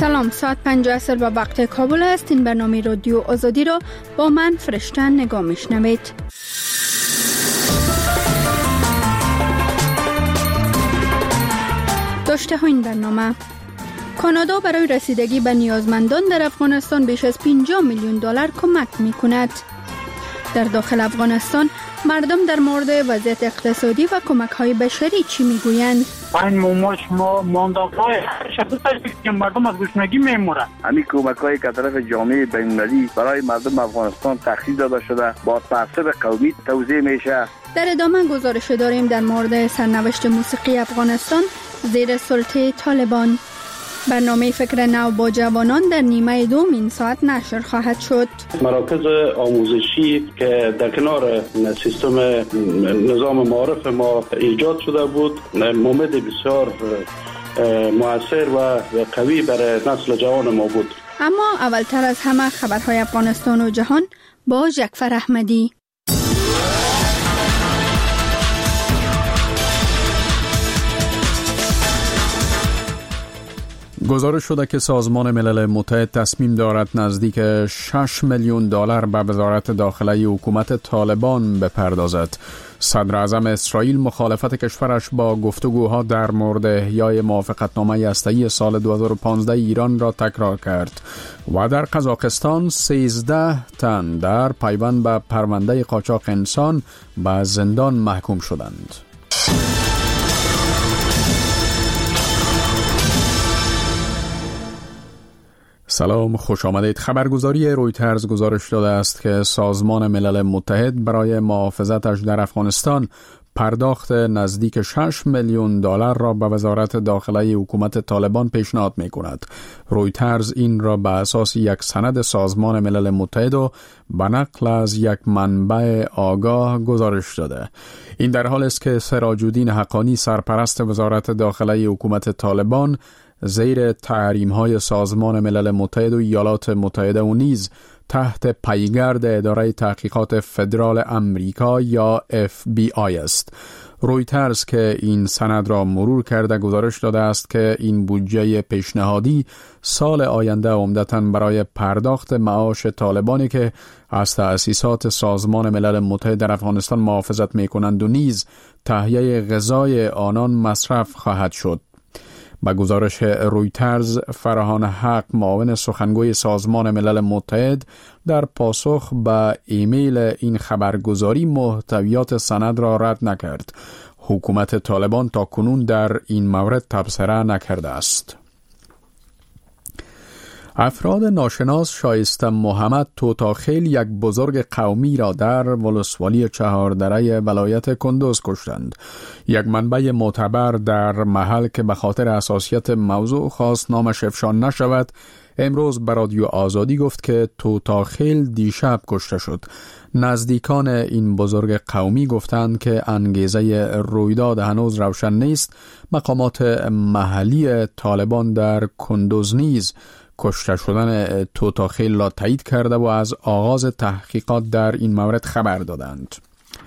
سلام، ساعت 5 عصر به وقت کابل است. این برنامه رادیو آزادی را با من فرشته نگاه میشنوید. داشته ها این برنامه: کانادا برای رسیدگی به نیازمندان در افغانستان بیش از 50 میلیون دلار کمک می کند. در داخل افغانستان مردم در مورد وضعیت اقتصادی و کمک‌های بشری چی میگویند؟ این موماش ما مانداکای شخصی که مردم از گشنگی میمورند. همین کمک‌هایی که طرف جامعه بین‌المللی برای مردم افغانستان تخصیص داده شده با تعصب قومی توزیع میشه. در ادامه گزارش داریم در مورد سرنوشت موسیقی افغانستان زیر سلطه طالبان. برنامه فکر نو با جوانان در نیمه دوم این ساعت نشر خواهد شد. مراکز آموزشی که در کنار سیستم نظام معارف ما ایجاد شده بود مومد بسیار مؤثر و قوی برای نسل جوان ما بود. اما اولتر از همه خبرهای افغانستان و جهان با جعفر احمدی. گزارش شده که سازمان ملل متحد تصمیم دارد نزدیک 6 میلیون دلار به وزارت داخلی حکومت طالبان بپردازد. صدر اعظم اسرائیل مخالفت کشورش با گفتگوها در مورد احیای موافقتنامه هسته‌ای سال 2015 ایران را تکرار کرد و در قزاقستان 13 تن در پیوند به پرونده قاچاق انسان به زندان محکوم شدند. سلام، خوش آمدید. خبرگزاری رویترز گزارش داده است که سازمان ملل متحد برای محافظتش در افغانستان پرداخت نزدیک 6 میلیون دلار را به وزارت داخلی حکومت طالبان پیشنهاد می کند. رویترز این را به اساس یک سند سازمان ملل متحد و به نقل از یک منبع آگاه گزارش داده. این در حال است که سراج الدین حقانی سرپرست وزارت داخلی حکومت طالبان زیر تحریم‌های سازمان ملل متحد و ایالات متحده و نیز تحت پیگرد اداره تحقیقات فدرال امریکا یا FBI است. رویترز که این سند را مرور کرده گزارش داده است که این بودجه پیشنهادی سال آینده عمدتاً برای پرداخت معاش طالبانی که از تأسیسات سازمان ملل متحد در افغانستان محافظت می‌کنند و نیز تهیه غذای آنان مصرف خواهد شد. با گزارش رویترز، فرهان حق معاون سخنگوی سازمان ملل متحد در پاسخ به ایمیل این خبرگزاری محتویات سند را رد نکرد. حکومت طالبان تا کنون در این مورد تبصره نکرده است. افراد ناشناس شایسته محمد توتاخیل یک بزرگ قومی را در ولسوالی چهاردره ولایت کندوز کشتند. یک منبع معتبر در محل که به خاطر حساسیت موضوع خواست نامش افشا نشود امروز به رادیو آزادی گفت که توتاخیل دیشب کشته شد. نزدیکان این بزرگ قومی گفتند که انگیزه رویداد هنوز روشن نیست. مقامات محلی طالبان در کندوز نیز کشته شدن توتاخیل را تایید کرده و از آغاز تحقیقات در این مورد خبر دادند.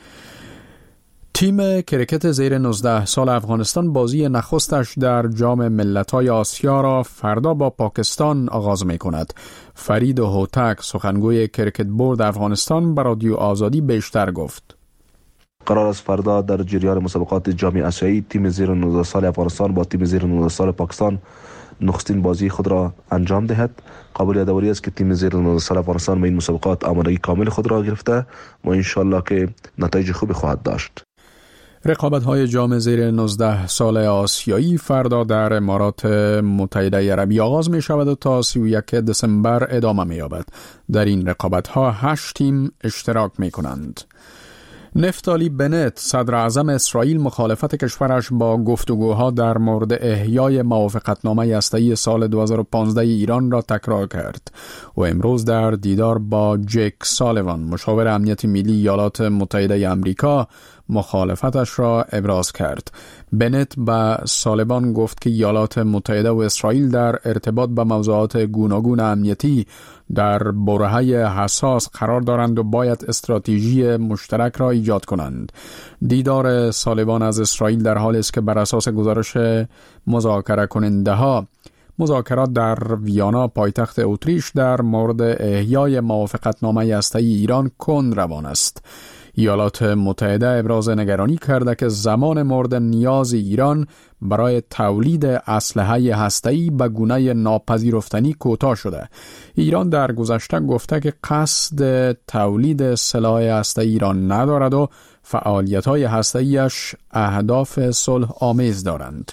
تیم کرکت زیر 19 سال افغانستان بازی نخستش در جام ملت‌های آسیا را فردا با پاکستان آغاز می‌کند. فرید هوتک سخنگوی کرکت بورد افغانستان به رادیو آزادی بیشتر گفت. قرار است فردا در جریان مسابقات جام آسیایی تیم زیر 19 سال افغانستان با تیم زیر 19 سال پاکستان نخستین بازی خود را انجام دهد. قابل یادآوری است که تیم زیر 19 سال افغانستان به این مسابقات آمادگی کامل خود را گرفته و انشالله که نتایج خوبی خواهد داشت. رقابت‌های جام زیر 19 سال آسیایی فردا در امارات متحده عربی آغاز می شود و تا 31 دسامبر ادامه می یابد. در این رقابت‌ها 8 تیم اشتراک می کنند. نفتالی بنت صدر اعظم اسرائیل مخالفت کشورش با گفتگوها در مورد احیای موافقتنامه هسته‌ای سال 2015 ایران را تکرار کرد و امروز در دیدار با جک سالیوان مشاور امنیت ملی ایالات متحده آمریکا مخالفتش را ابراز کرد. بنت به سالیوان گفت که ایالات متحده و اسرائیل در ارتباط با موضوعات گوناگون امنیتی در برهه حساس قرار دارند و باید استراتژی مشترک را ایجاد کنند. دیدار سالیوان از اسرائیل در حالی است که بر اساس گزارش مذاکره کننده ها مذاکرات در ویانا پایتخت اتریش در مورد احیای موافقتنامه هسته‌ای ایران کند روان است. ایالات متحده ابراز نگرانی کرده که زمان مورد نیاز ایران برای تولید اسلحه هسته‌ای به گونه ناپذیرفتنی کوتاه شده. ایران در گذشته گفته که قصد تولید سلاح هسته‌ای ایران ندارد و فعالیت‌های هسته‌ایش اهداف صلح آمیز دارند.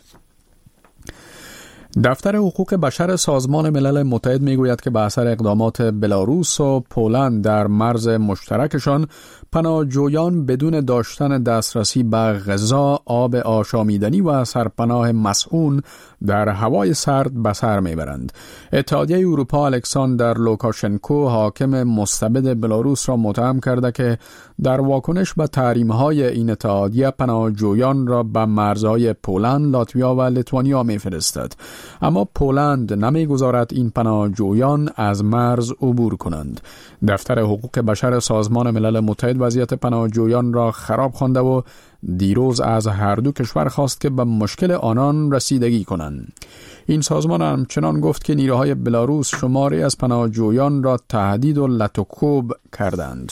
دفتر حقوق بشر سازمان ملل متحد میگوید که به اثر اقدامات بلاروس و پولند در مرز مشترکشان، پناهجویان بدون داشتن دسترسی به غذا، آب آشامیدنی و سرپناه مسئول در هوای سرد به سر میبرند. اتحادیه اروپا الکساندر لوکاشنکو حاکم مستبد بلاروس را متهم کرده که در واکنش به تحریم‌های این اتحادیه پناهجویان را به مرزهای پولند، لاتویا و لیتوانیا میفرستد. اما پولند نمیگذارد این پناهجویان از مرز عبور کنند. دفتر حقوق بشر سازمان ملل متحد وضعیت پناهجویان را خراب خوانده و دیروز از هر دو کشور خواست که به مشکل آنان رسیدگی کنند. این سازمان همچنان گفت که نیروهای بلاروس شماری از پناهجویان را تهدید و لطوکوب کردند.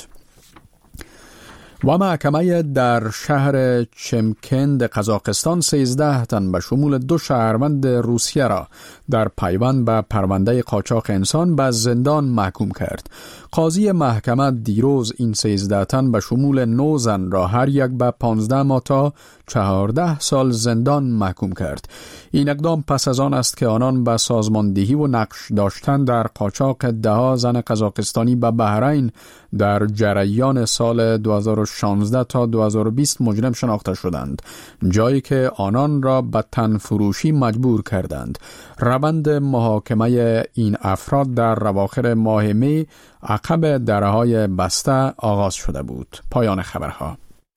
و محکمه در شهر چمکند قزاقستان 13 تن به شمول 2 شهروند روسیه را در پیوند به پرونده قاچاق انسان به زندان محکوم کرد. قاضی محکمه دیروز این 13 تن به شمول 9 زن را هر یک به 15 ماه تا 14 سال زندان محکوم کرد. این اقدام پس از آن است که آنان به سازماندهی و نقش داشتن در قاچاق 10 زن قزاقستانی به بحرین در جریان سال 2016 تا 2020 مجرم شناخته شدند، جایی که آنان را به تن فروشی مجبور کردند. روند محاکمه این افراد در اواخر ماه می عقب درهای بسته آغاز شده بود. پایان خبرها.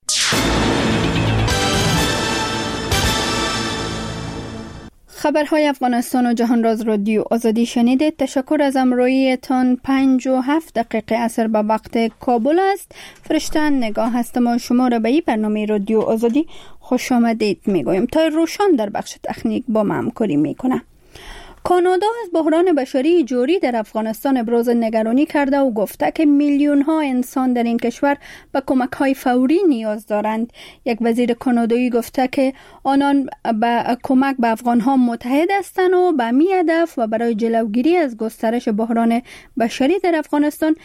خبرهای افغانستان و جهان راز رادیو آزادی شنیدید. تشکر از همراهیتان. 5:07 عصر به وقت کابل است. فرشتن نگاه هستم و شما را به این برنامه رادیو آزادی خوش آمدید میگویم. تا روشان در بخش تکنیک با ما همکاری میکنه. کانادا از بحران بشری جاری در افغانستان ابراز نگرانی کرده و گفته که میلیون ها انسان در این کشور به کمک های فوری نیاز دارند. یک وزیر کانادایی گفته که آنان به کمک به افغان ها متحد هستند و به می هدف و برای جلوگیری از گسترش بحران بشری در افغانستان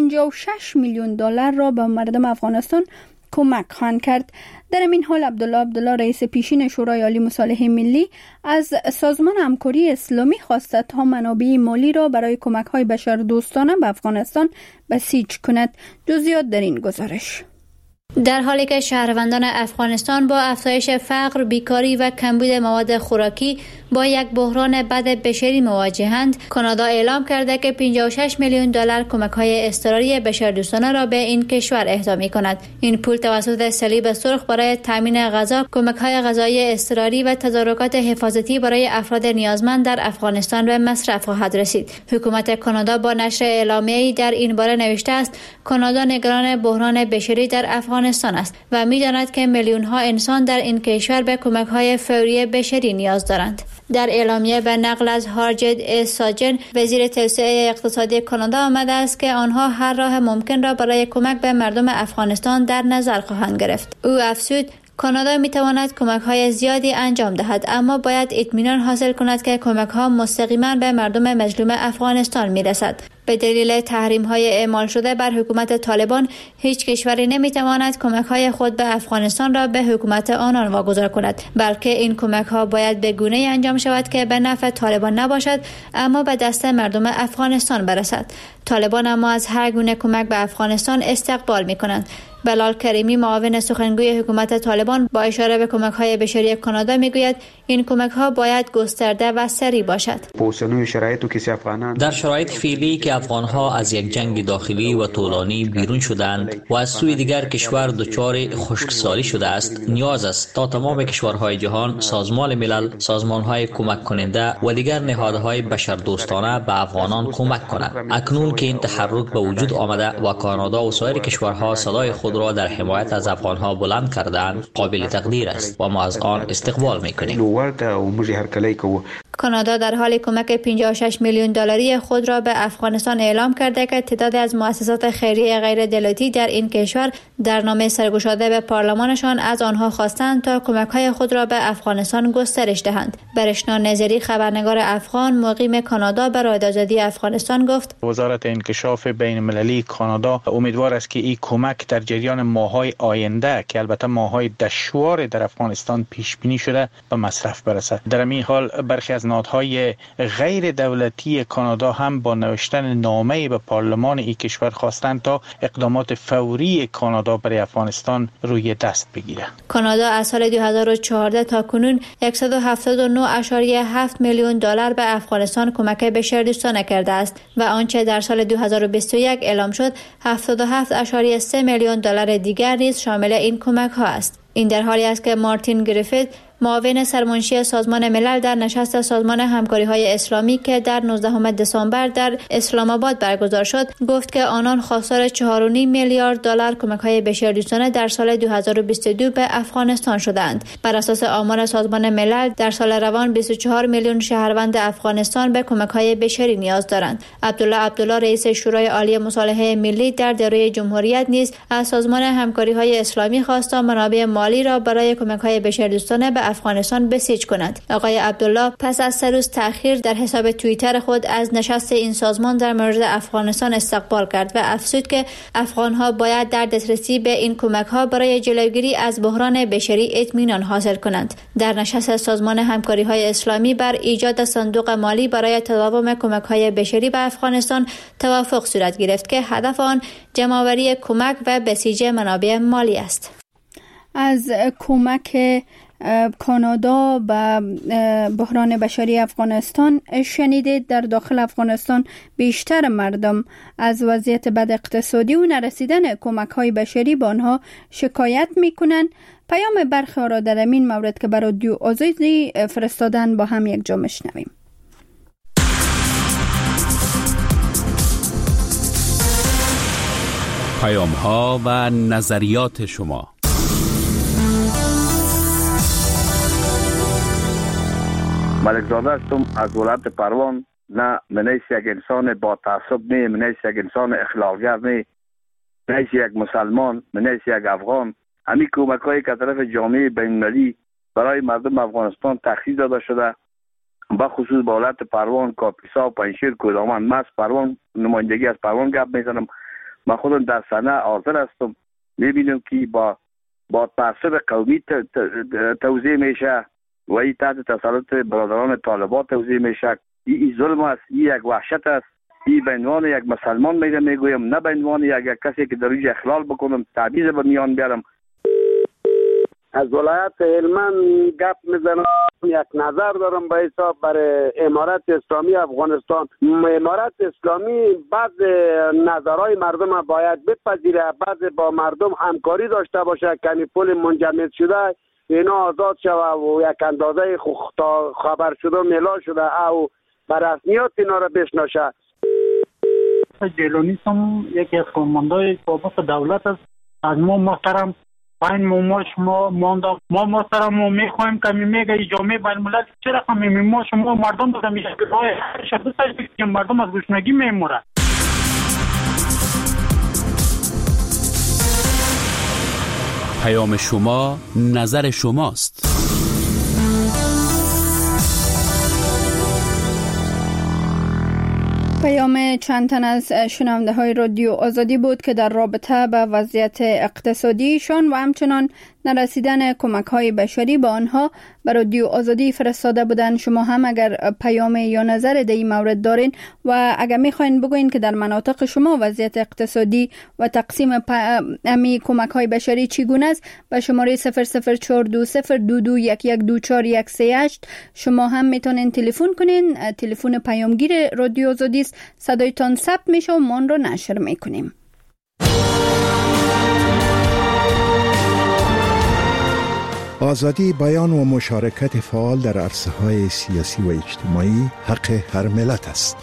56 میلیون دلار را به مردم افغانستان کمک خواهند کرد. در این حال عبدالله رئیس پیشین شورای عالی مصالحه ملی از سازمان همکاری اسلامی خواسته تا منابع مالی را برای کمک‌های بشردوستانه به افغانستان بسیج کند. جزئیات در این گزارش. در حالی که شهروندان افغانستان با افزایش فقر، بیکاری و کمبود مواد خوراکی با یک بحران بد بشری مواجهند، کانادا اعلام کرده که 56 میلیون دلار کمک‌های اضطراری بشردوستانه را به این کشور اهدا می‌کند. این پول توسط صلیب سرخ برای تامین غذا، کمک‌های غذایی اضطراری و تدارکات حفاظتی برای افراد نیازمند در افغانستان به مصرف خواهد رسید. حکومت کانادا با نشر اعلامیه‌ای در این باره نوشته است: کانادا نگران بحران بشری در افغانستان است و می‌داند که میلیون‌ها انسان در این کشور به کمک‌های فوری بشری نیاز دارند. در اعلامیه به نقل از هارجد ساجن، وزیر توسعه اقتصادی کانادا آمده است که آنها هر راه ممکن را برای کمک به مردم افغانستان در نظر خواهند گرفت. او افزود: کانادا میتواند کمک‌های زیادی انجام دهد، اما باید اطمینان حاصل کند که کمک‌ها مستقیما به مردم مظلوم افغانستان میرسد. به دلیل تحریم‌های اعمال شده بر حکومت طالبان، هیچ کشوری نمیتواند کمک‌های خود به افغانستان را به حکومت آنان واگذار کند، بلکه این کمک‌ها باید به گونه‌ای انجام شود که به نفع طالبان نباشد، اما به دست مردم افغانستان برسد. طالبان اما از هر گونه کمک به افغانستان استقبال می‌کنند. بلال کریمی، معاون سخنگوی حکومت طالبان، با اشاره به کمک‌های بشری کانادا میگوید این کمک‌ها باید گسترده و سریع باشد. در شرایط فعلی که افغان‌ها از یک جنگ داخلی و طولانی بیرون شدند و از سوی دیگر کشور دچار خشکسالی شده است، نیاز است تا تمام کشورهای جهان، سازمان ملل، سازمان‌های کمک کننده و دیگر نهادهای بشردوستانه به افغانان کمک کنند. اکنون که این تحرک به وجود آمده و کانادا و سایر کشورها صدای خود را در حمایت از افغان‌ها بلند کردند، قابل تقدیر است و ما از آن استقبال می‌کنیم. کانادا در حال کمک 56 میلیون دلاری خود را به افغانستان اعلام کرده که تعدادی از مؤسسات خیریه غیر دولتی در این کشور در نامه سرگشاده به پارلمانشان از آنها خواستند تا کمک‌های خود را به افغانستان گسترش دهند. برشنا نظری، خبرنگار افغان مقیم کانادا، به رادیو آزادی افغانستان گفت: وزارت انکشاف بین‌المللی کانادا امیدوار است که این کمک در جریان ماه‌های آینده که البته ماه‌های دشوار در افغانستان پیش بینی شده به مصرف برسد. در این حال برخی از نهادهای غیر دولتی کانادا هم با نوشتن نامه‌ای به پارلمان این کشور خواستند تا اقدامات فوری کانادا برای افغانستان روی دست بگیرد. کانادا از سال 2014 تا کنون 179.7 میلیون دلار به افغانستان کمک بشردوستانه کرده است و آنچه در سال 2021 اعلام شد 77.3 میلیون دلار دیگر نیز شامل این کمک ها است. این در حالی است که مارتین گریفیت، معاون سرمنشی سازمان ملل، در نشست سازمان همکاری‌های اسلامی که در 19 دسامبر در اسلام آباد برگزار شد، گفت که آنان خواستار 4.5 میلیارد دلار کمک‌های بشردوستانه در سال 2022 به افغانستان شدند. بر اساس آمار سازمان ملل در سال روان 24 میلیون شهروند افغانستان به کمک‌های بشری نیاز دارند. عبدالله رئیس شورای عالی مصالحه ملی در دوره جمهوریت نیز از سازمان همکاری‌های اسلامی خواست تا منابع مالی را برای کمک‌های بشردوستانه به افغانستان بسیج کند. آقای عبدالله پس از 3 روز تأخیر در حساب توییتر خود از نشست این سازمان در مورد افغانستان استقبال کرد و افزود که افغان‌ها باید در دسترسی به این کمک‌ها برای جلوگیری از بحران بشری اطمینان حاصل کنند. در نشست سازمان همکاری‌های اسلامی بر ایجاد صندوق مالی برای تداوم کمک‌های بشری به افغانستان توافق صورت گرفت که هدف آن جمع‌آوری کمک و بسیج منابع مالی است. از کمک کانادا به بحران بشری افغانستان شنیدید. در داخل افغانستان بیشتر مردم از وضعیت بد اقتصادی و نرسیدن کمک‌های بشری به آنها شکایت می‌کنند. پیام برخی را در این مورد که برای رادیو آزادی فرستادن با هم یک جا میشنویم. پیام‌ها و نظریات شما. ملک زاده هستم از ولایت پروان. نه منیست یک انسان با تعصب، نه منیست یک انسان اخلاقگر، نه منیست یک مسلمان، منیست یک افغان. همین کمک هایی که طرف جامعه بین‌المللی برای مردم افغانستان تخصیص داده شده، با خصوص با ولایت پروان، کاپیسا، پنجشیر، کودمان. من از پروان نمایندگی از پروان گپ میزنم. من خودم در صحنه حاضر هستم. میبینم که با تعصب قومی توزیع میشه و این تحت تسلط برادران طالبان توزیع میشه. این ظلم است، این یک وحشت است. این به عنوان یک مسلمان میگویم، نه به عنوان یک کسی که در اینجا اخلال بکنم، تعویض به میان بیارم. از ولایت هلمند گپ میزنم. یک نظر دارم به حساب برای امارت اسلامی افغانستان. امارت اسلامی بعض نظرهای مردم باید بپذیره، بعض با مردم همکاری داشته باشه که پول منجمد شده اینا آزاد شده و یک اندازه خبر شده ملا شده او بر رسمیات اینا را بشناشه. جیلانی هم یکی از کارمندای سابق دولت است. از ما محترم پایین ما شما ما محترم ما میخوایم که میگه جامعه بین‌الملل چرا ما شما مردم بودم میشه که مردم از گشنگی میمورد. پیام شما نظر شماست. پیام چند تن از شنونده های رادیو آزادی بود که در رابطه با وضعیت اقتصادیشان و همچنان نرسیدن کمک های بشری به آنها به رادیو آزادی فرستاده بودن. شما هم اگر پیام یا نظر در این مورد دارین و اگر میخواین بگوین که در مناطق شما وضعیت اقتصادی و تقسیم امی کمک های بشری چگونه است، به شماره 0042022112438 شما هم میتونین تلفن کنین. تلفن پیامگیر رادیو آزادی است، صدایتان ثبت میشه و ما آن را نشر میکنیم. آزادی بیان و مشارکت فعال در عرصه‌های سیاسی و اجتماعی حق هر ملت است.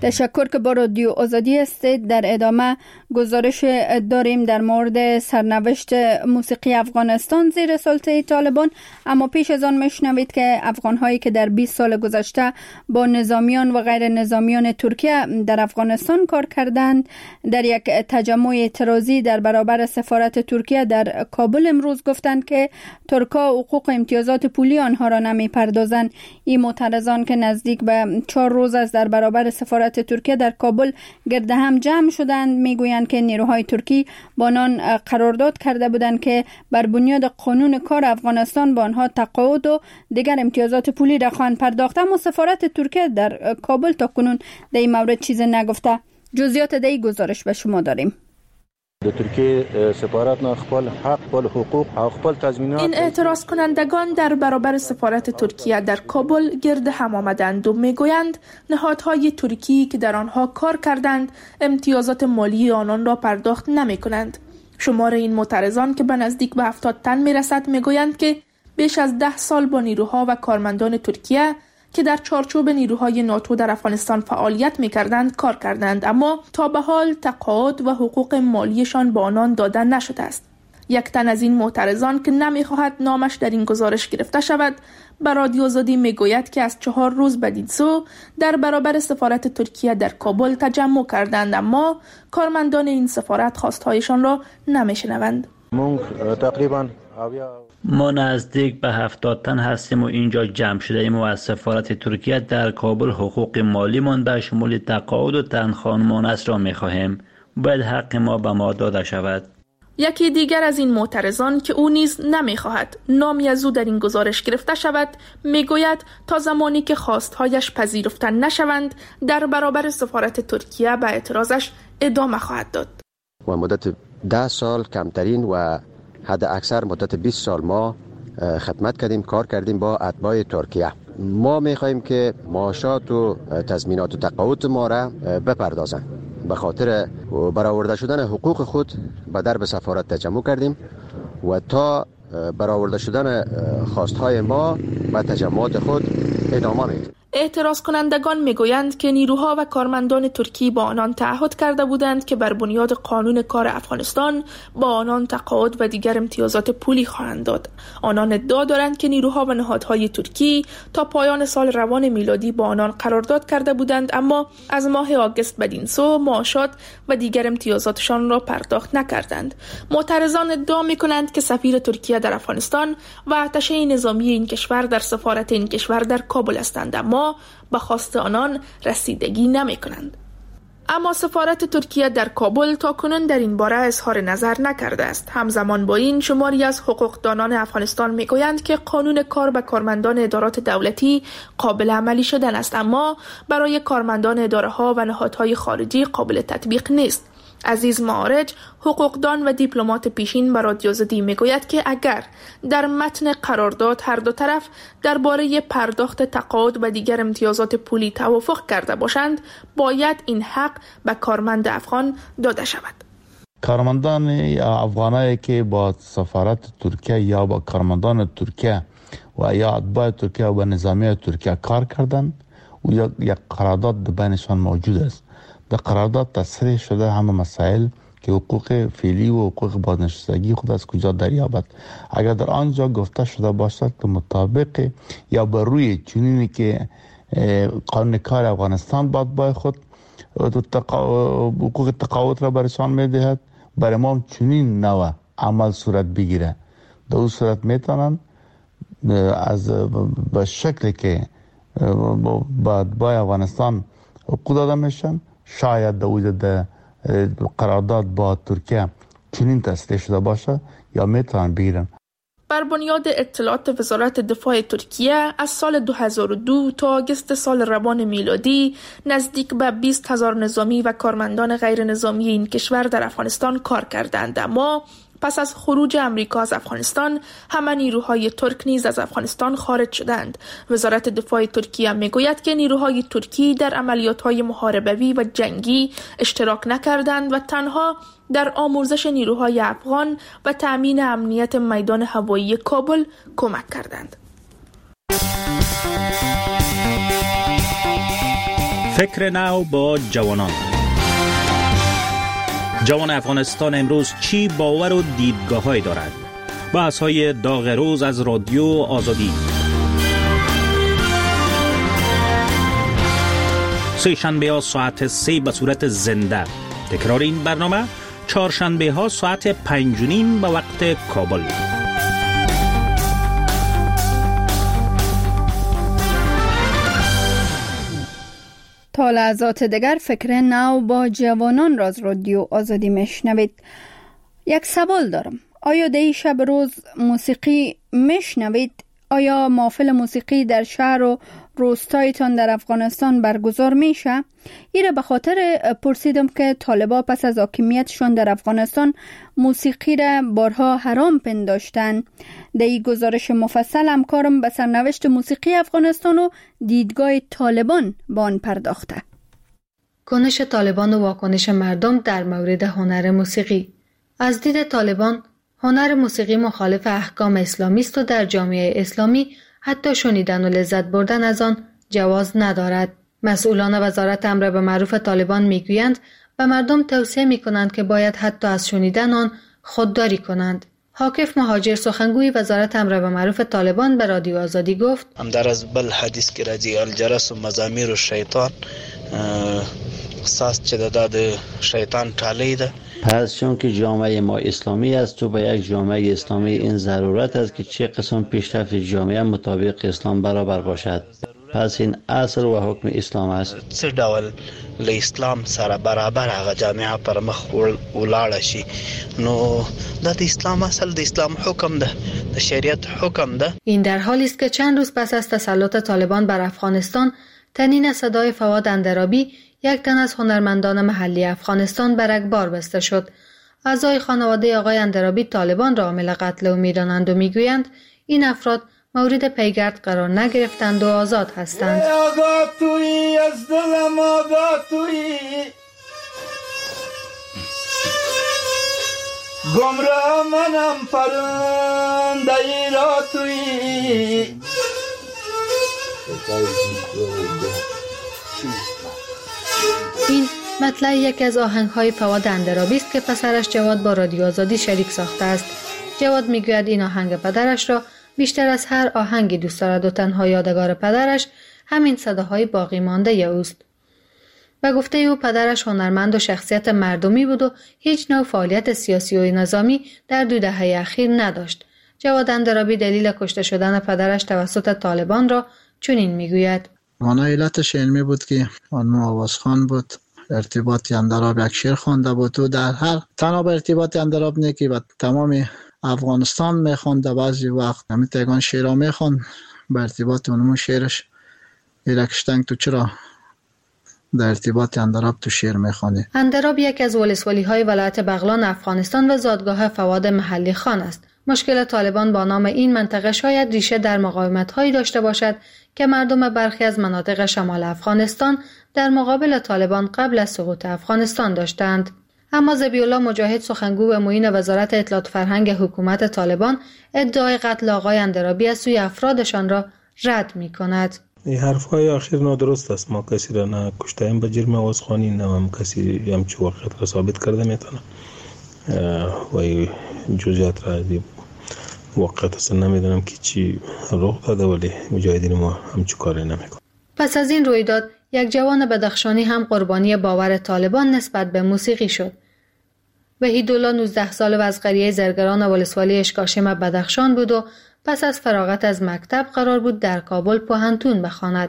تشکر که با رادیو آزادی هستید. در ادامه گزارش داریم در مورد سرنوشت موسیقی افغانستان زیر سلطه طالبان، اما پیش از آن میشنوید که افغان‌هایی که در 20 سال گذشته با نظامیان و غیر نظامیان ترکیه در افغانستان کار کردند در یک تجمع اعتراضی در برابر سفارت ترکیه در کابل امروز گفتند که ترکا حقوق امتیازات پولی آنها را نمی‌پردازند. این معترضان که نزدیک به 4 روز از در برابر سفارت ترکیه در کابل گرد هم جمع شدند میگویند که نیروهای ترکی با آنان قرارداد کرده بودند که بر بنیاد قانون کار افغانستان با آنها تقاعد و دیگر امتیازات پولی را خواهند پرداخت، اما سفارت ترکیه در کابل تا کنون در این مورد چیزی نگفته. جزئیات در این گزارش به شما داریم. ترکیه سفارت خپل حق، خپل حقوق او خپل تضمینات. این اعتراض کنندگان در برابر سفارت ترکیه در کابل گرد هم آمدند و میگویند نهادهای ترکی که در آنها کار کردند امتیازات مالی آنان را پرداخت نمی کنند. شمار این معترضان که به نزدیک به 70 تن می رسد میگویند که بیش از 10 سال با نیروها و کارمندان ترکیه که در چارچوب نیروهای ناتو در افغانستان فعالیت می‌کردند کار کردند، اما تا به حال تقاعد و حقوق مالیشان به آنان داده نشده است. یک تن از این معترضان که نمی‌خواهد نامش در این گزارش گرفته شود به رادیو آزادی میگوید که از 4 روز بدین سو در برابر سفارت ترکیه در کابل تجمع کردند، اما کارمندان این سفارت خواستهایشان را نمی‌شنوند. ما نزدیک به 70 تن هستیم و اینجا جمع شده ایم و از سفارت ترکیه در کابل حقوق مالی من به شمول تقاعد و تنخوان مانست را می‌خواهیم. باید حق ما به ما داده شود. یکی دیگر از این معترضان که او نیز نمی‌خواهد نامی از او در این گزارش گرفته شود میگوید تا زمانی که خواستهایش پذیرفته نشوند در برابر سفارت ترکیه به اعتراضش ادامه خواهد داد. و مدت 10 سال کمترین و حد اکثر مدت 20 سال ما خدمت کردیم، کار کردیم با اتباع ترکیه. ما میخواهیم که معاشات و تضمینات و تقاعد ما را بپردازند. به خاطر برآورده شدن حقوق خود به درب سفارت تجمع کردیم و تا برآورده شدن خواستهای ما به تجمعات خود ادامه میدیم. اعتراض کنندگان میگویند که نیروها و کارمندان ترکی با آنان تعهد کرده بودند که بر بنیاد قانون کار افغانستان با آنان تقاعد و دیگر امتیازات پولی خواهند داد. آنان ادعا دارند که نیروها و نهادهای ترکی تا پایان سال روان میلادی با آنان قرارداد کرده بودند، اما از ماه آگوست بدین سو معاشات و دیگر امتیازاتشان را پرداخت نکردند. معترضان ادعا میکنند که سفیر ترکیه در افغانستان و ارتش نظامی این کشور در سفارت این کشور در کابل هستند، اما به خواست آنان رسیدگی نمی کنند. اما سفارت ترکیه در کابل تا کنون در این باره اظهار نظر نکرده است. همزمان با این شماری از حقوقدانان افغانستان می گویند که قانون کار به کارمندان ادارات دولتی قابل عملی شدن است، اما برای کارمندان اداره ها و نهادهای خارجی قابل تطبیق نیست. عزیز معارج، حقوقدان و دیپلمات پیشین به رادیو آزادی میگوید که اگر در متن قرارداد هر دو طرف درباره پرداخت تقاعد و دیگر امتیازات پولی توافق کرده باشند، باید این حق به کارمند افغان داده شود. کارمندان افغانایی که با سفارت ترکیه یا با کارمندان ترکیه و یا اتباع ترکیه و نظامی ترکیه کار کردند و یک قرارداد بینشان موجود است. در قرارداد تصریح شده همه مسائل که حقوق فعلی و حقوق بازنشستگی خود از کجا دریابد. اگر در آنجا گفته شده باشد که مطابق یا بر روی چنینی که قانون کار افغانستان با خود حقوق تقاعد را برشان میدهد، برای ما چنین نوع عمل صورت بگیره، در اون صورت میتونن از به شکلی که با افغانستان حقوق داده میشن، شاید در قرارداد با ترکیه چنین تصریح شده باشه یا میتونن بگیرن. بر بنیاد اطلاعات وزارت دفاع ترکیه از سال 2002 تا آگوست سال روان میلادی نزدیک به 20,000 نظامی و کارمندان غیر نظامی این کشور در افغانستان کار کردند، اما پس از خروج امریکا از افغانستان همه نیروهای ترک نیز از افغانستان خارج شدند. وزارت دفاع ترکیه میگوید که نیروهای ترکی در عملیات‌های محاربوی و جنگی اشتراک نکردند و تنها در آموزش نیروهای افغان و تأمین امنیت میدان هوایی کابل کمک کردند. فکر نو با جوانان. جوان افغانستان امروز چی باور و دیدگاه‌هایی دارد؟ بحث‌های داغ روز از رادیو آزادی. سه شنبه ها ساعت 3 به صورت زنده. تکرار این برنامه چهارشنبه ها ساعت 5:30 به وقت کابل. تا لحظات دیگر فکر نو با جوانان را از رادیو آزادی میشنوید. یک سوال دارم. آیا در شب روز موسیقی میشنوید؟ آیا محفل موسیقی در شهر و روستایتان در افغانستان برگزار میشه؟ ایره به خاطر پرسیدم که طالبا پس از حاکمیتشون در افغانستان موسیقی را بارها حرام پنداشتن. در این گزارش مفصل همکارم به سرنوشت موسیقی افغانستان و دیدگاه طالبان با آن پرداخته. کنش طالبان و واکنش مردم در مورد هنر موسیقی. از دید طالبان هنر موسیقی مخالف احکام اسلامی است و در جامعه اسلامی حتی شنیدن و لذت بردن از آن جواز ندارد. مسئولان وزارت امر به معروف طالبان میگویند و مردم توصیه میکنند که باید حتی از شنیدن آن خودداری کنند. حاکف مهاجر سخنگوی وزارت امر به معروف طالبان به رادیو آزادی گفت: در از بل حدیث که راځي الجرس و مزامیر و شیطان ساز چې د شیطان ټالی ده. پس چون که جامعه ما اسلامی است و به یک جامعه اسلامی این ضرورت است که چه قسم پیشرفت جامعه مطابق اسلام برابر باشد. پس این اصل و حکم اسلام است. څه ډول له اسلام سره برابر هغه جامعه پر مخ ولاړ شي. نو د اسلام اصل د اسلام حکم ده، د شریعت حکم ده. این در حالی است که چند روز پس از تسلط طالبان بر افغانستان تنین صدای فواد اندرابی، یک تن از هنرمندان محلی افغانستان، بر اخبار بسته شد. اعضای خانواده آقای اندرابی طالبان را عامل قتل او می‌دانند و میگویند این افراد مورد پیگرد قرار نگرفتند و آزاد هستند. گمراه منم پرنده را توی این مطلع یکی از آهنگ‌های فواد اندرابی است که پسرش جواد با رادیو آزادی شریک ساخته است. جواد میگوید این آهنگ پدرش را بیشتر از هر آهنگی دوست دارد و تنها یادگار پدرش همین صداهای باقی مانده اوست. به گفته او پدرش هنرمند و شخصیت مردمی بود و هیچ نوع فعالیت سیاسی و نظامی در 2 دهه اخیر نداشت. جواد اندرابی دلیل کشته شدن پدرش توسط طالبان را چنین میگوید: وانا علتش علمی بود که آن آوازخوان بود، ارتباطی اندراب یک شعر خوانده بود و در هر تنها به ارتباطی اندراب نه که تمام افغانستان میخوانده، بعضی وقت همین تگان شعرها میخوان به ارتباط اونمون شعرش ایرکشتنگ تو چرا در ارتباط اندراب تو شعر میخوانه. اندراب یک از ولسوالی های ولایت بغلان افغانستان و زادگاه فواد محلی خان است. مشکل طالبان با نام این منطقه شاید ریشه در مقاومت هایی داشته باشد که مردم برخی از مناطق شمال افغانستان در مقابل طالبان قبل از سقوط افغانستان داشتند. اما ذبیح‌الله مجاهد، سخنگو و معین وزارت اطلاعات فرهنگ حکومت طالبان، ادعای قتل آقای اندرابی از سوی افرادشان را رد می‌کند. این حرف‌های آخر نادرست است. ما کسی را نه کشتیم به جرم آوازخوانی، نه هم کسی همچی واقعیت را ثابت کرده میتونه و این جزئیات را واقعیت اصلا نمیدونم که چی رخ داده، ولی مجاهدین ما همچی کاری نمیکنن. پس از این رویداد یک جوان بدخشانی هم قربانی باور طالبان نسبت به موسیقی شد. وحیدالله 19 ساله و از قریه زرگران ولسوالی اشکاشم بدخشان بود و پس از فراغت از مکتب قرار بود در کابل پوهنتون بخواند.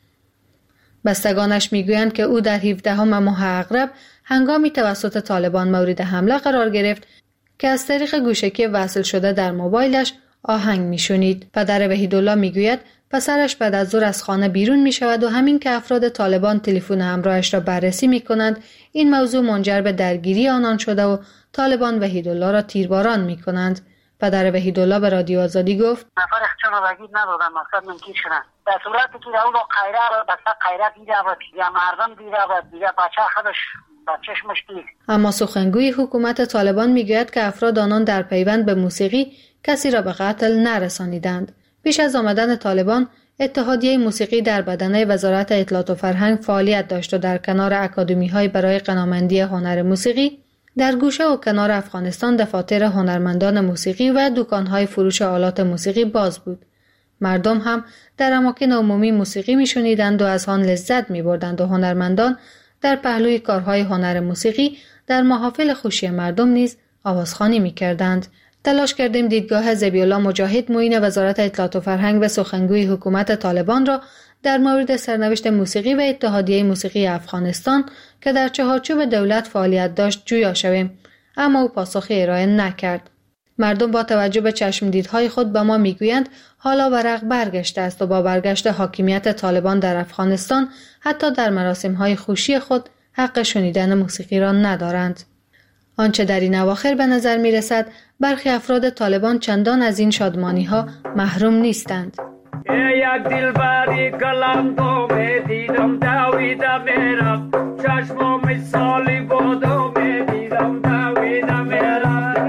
بستگانش میگویند که او در 17 ماه اغرب هنگامی توسط طالبان مورد حمله قرار گرفت که از طریق گوشکی وصل شده در موبایلش آهنگ میشنید. پدر وحیدالله میگوید پسرش بعد از ظهر از خانه بیرون می شود و همین که افراد طالبان تلفن همراهش را بررسی می کنند، این موضوع منجر به درگیری آنان شده و طالبان وحیدالله را تیرباران می کنند. پدر وحیدالله به رادیو آزادی گفت: نفر اخچان را بگید ندادم، مقصد منکیر شدن. در صورتی که اون قیره را بسته قیره دیده و دیگه مردم دیده و دیگه بچه خودش بچهش دید. اما سخنگوی حکومت طالبان میگوید که افراد آنان در پیوند به موسیقی کسی را به قتل نرسانیدند. پیش از آمدن طالبان اتحادیه موسیقی در بدنه وزارت اطلاعات و فرهنگ فعالیت داشت و در کنار اکادمی‌های برای غنامندی هنر موسیقی در گوشه و کنار افغانستان دفاتر هنرمندان موسیقی و دکان‌های فروش آلات موسیقی باز بود. مردم هم در اماکن عمومی موسیقی می‌شنیدند و از آن لذت می‌بردند و هنرمندان در پهلوی کارهای هنر موسیقی در محافل خوشی مردم نیز آوازخوانی می‌کردند. تلاش کردیم دیدگاه ذبی‌الله مجاهد معین وزارت اطلاعات و فرهنگ و سخنگوی حکومت طالبان را در مورد سرنوشت موسیقی و اتحادیه موسیقی افغانستان که در چهارچوب دولت فعالیت داشت جویا شویم، اما او پاسخی ارائه نکرد. مردم با توجه به چشمدیدهای خود به ما میگویند حالا ورق برگشته است و با برگشت حاکمیت طالبان در افغانستان حتی در مراسم‌های خوشی خود حق شنیدن موسیقی را ندارند. آنچه در این اواخر به نظر می رسد برخی افراد طالبان چندان از این شادمانی‌ها محروم نیستند. یک دلبری کلم تو دیدم دویدم میرم چشم مثالی بودم دیدم دویدم میرم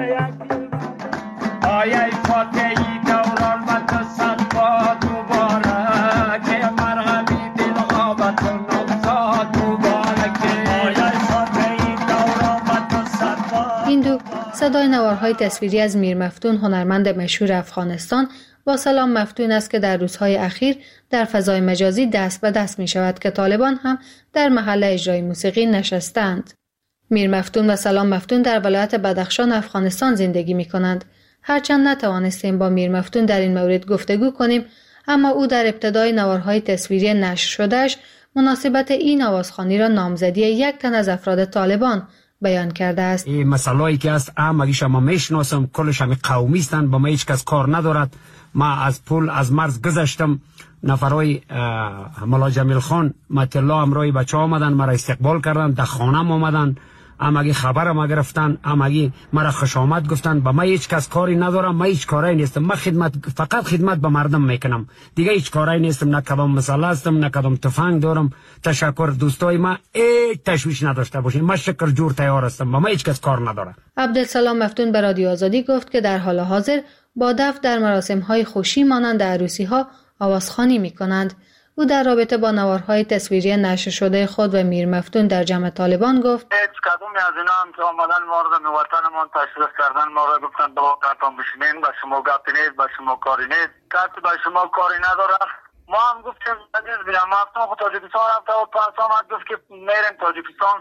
آیای فاتحی دوران و تصد با دوباره که مرغمی دل غابت نمزاد دوباره که آیای فاتحی دوران و تصد با. این دو صدای نوارهای تصویری از میر مفتون هنرمند مشهور افغانستان با سلام مفتون است که در روزهای اخیر در فضای مجازی دست به دست می شود که طالبان هم در محل اجرای موسیقی نشستند. میر مفتون و سلام مفتون در ولایت بدخشان افغانستان زندگی می کنند. هرچند نتوانستیم با میر مفتون در این مورد گفتگو کنیم، اما او در ابتدای نوارهای تصویری نشر شدهش مناسبت این آوازخوانی را نامزدی یک تن از افراد طالبان بیان کرده است. این مسائلی که است همگیش ما میشناسم، کلش هم قومی هستند، با ما هیچ کس کار ندارد. ما از پول از مرز گذشتم، نفرای مولا جمیل خان مطلع امرای بچه آمدن مرا استقبال کردن، در خانم آمدن، همگی خبر ما گرفتن، همگی مرا خوش آمد گفتن. با ما هیچ کس کاری ندارم، ما هیچ کاری نیستم، ما فقط خدمت به مردم میکنم، دیگه هیچ کاری نیستم، نه کدام مسئله هستم، نه کدام تفنگ دارم. تشکر دوستای ما، تشویش نداشته باشین، ما شکر جور تیار هستم، با ما هیچ کس کار نداره. عبدالسلام مفتون به رادیو آزادی گفت که در حال حاضر با دف در مراسم‌های خوشی مانند عروسی‌ها آوازخوانی می‌کنند. او در رابطه با نوارهای تصویری نشر شده خود و میر مفتون در جمع طالبان گفت: هیچ کدومی از اینا هم که آمدن ما را به وطنمان تشریف کردن، ما را گفتن با وطنتان بشینین، با شما گپی نیست، با شما کاری نیست، کسی با شما کاری نداره. ما هم گفتیم عزیز بیرم مفتون خود تاجیکستان رفته و پس آمد گفت که میریم تاجیکستان.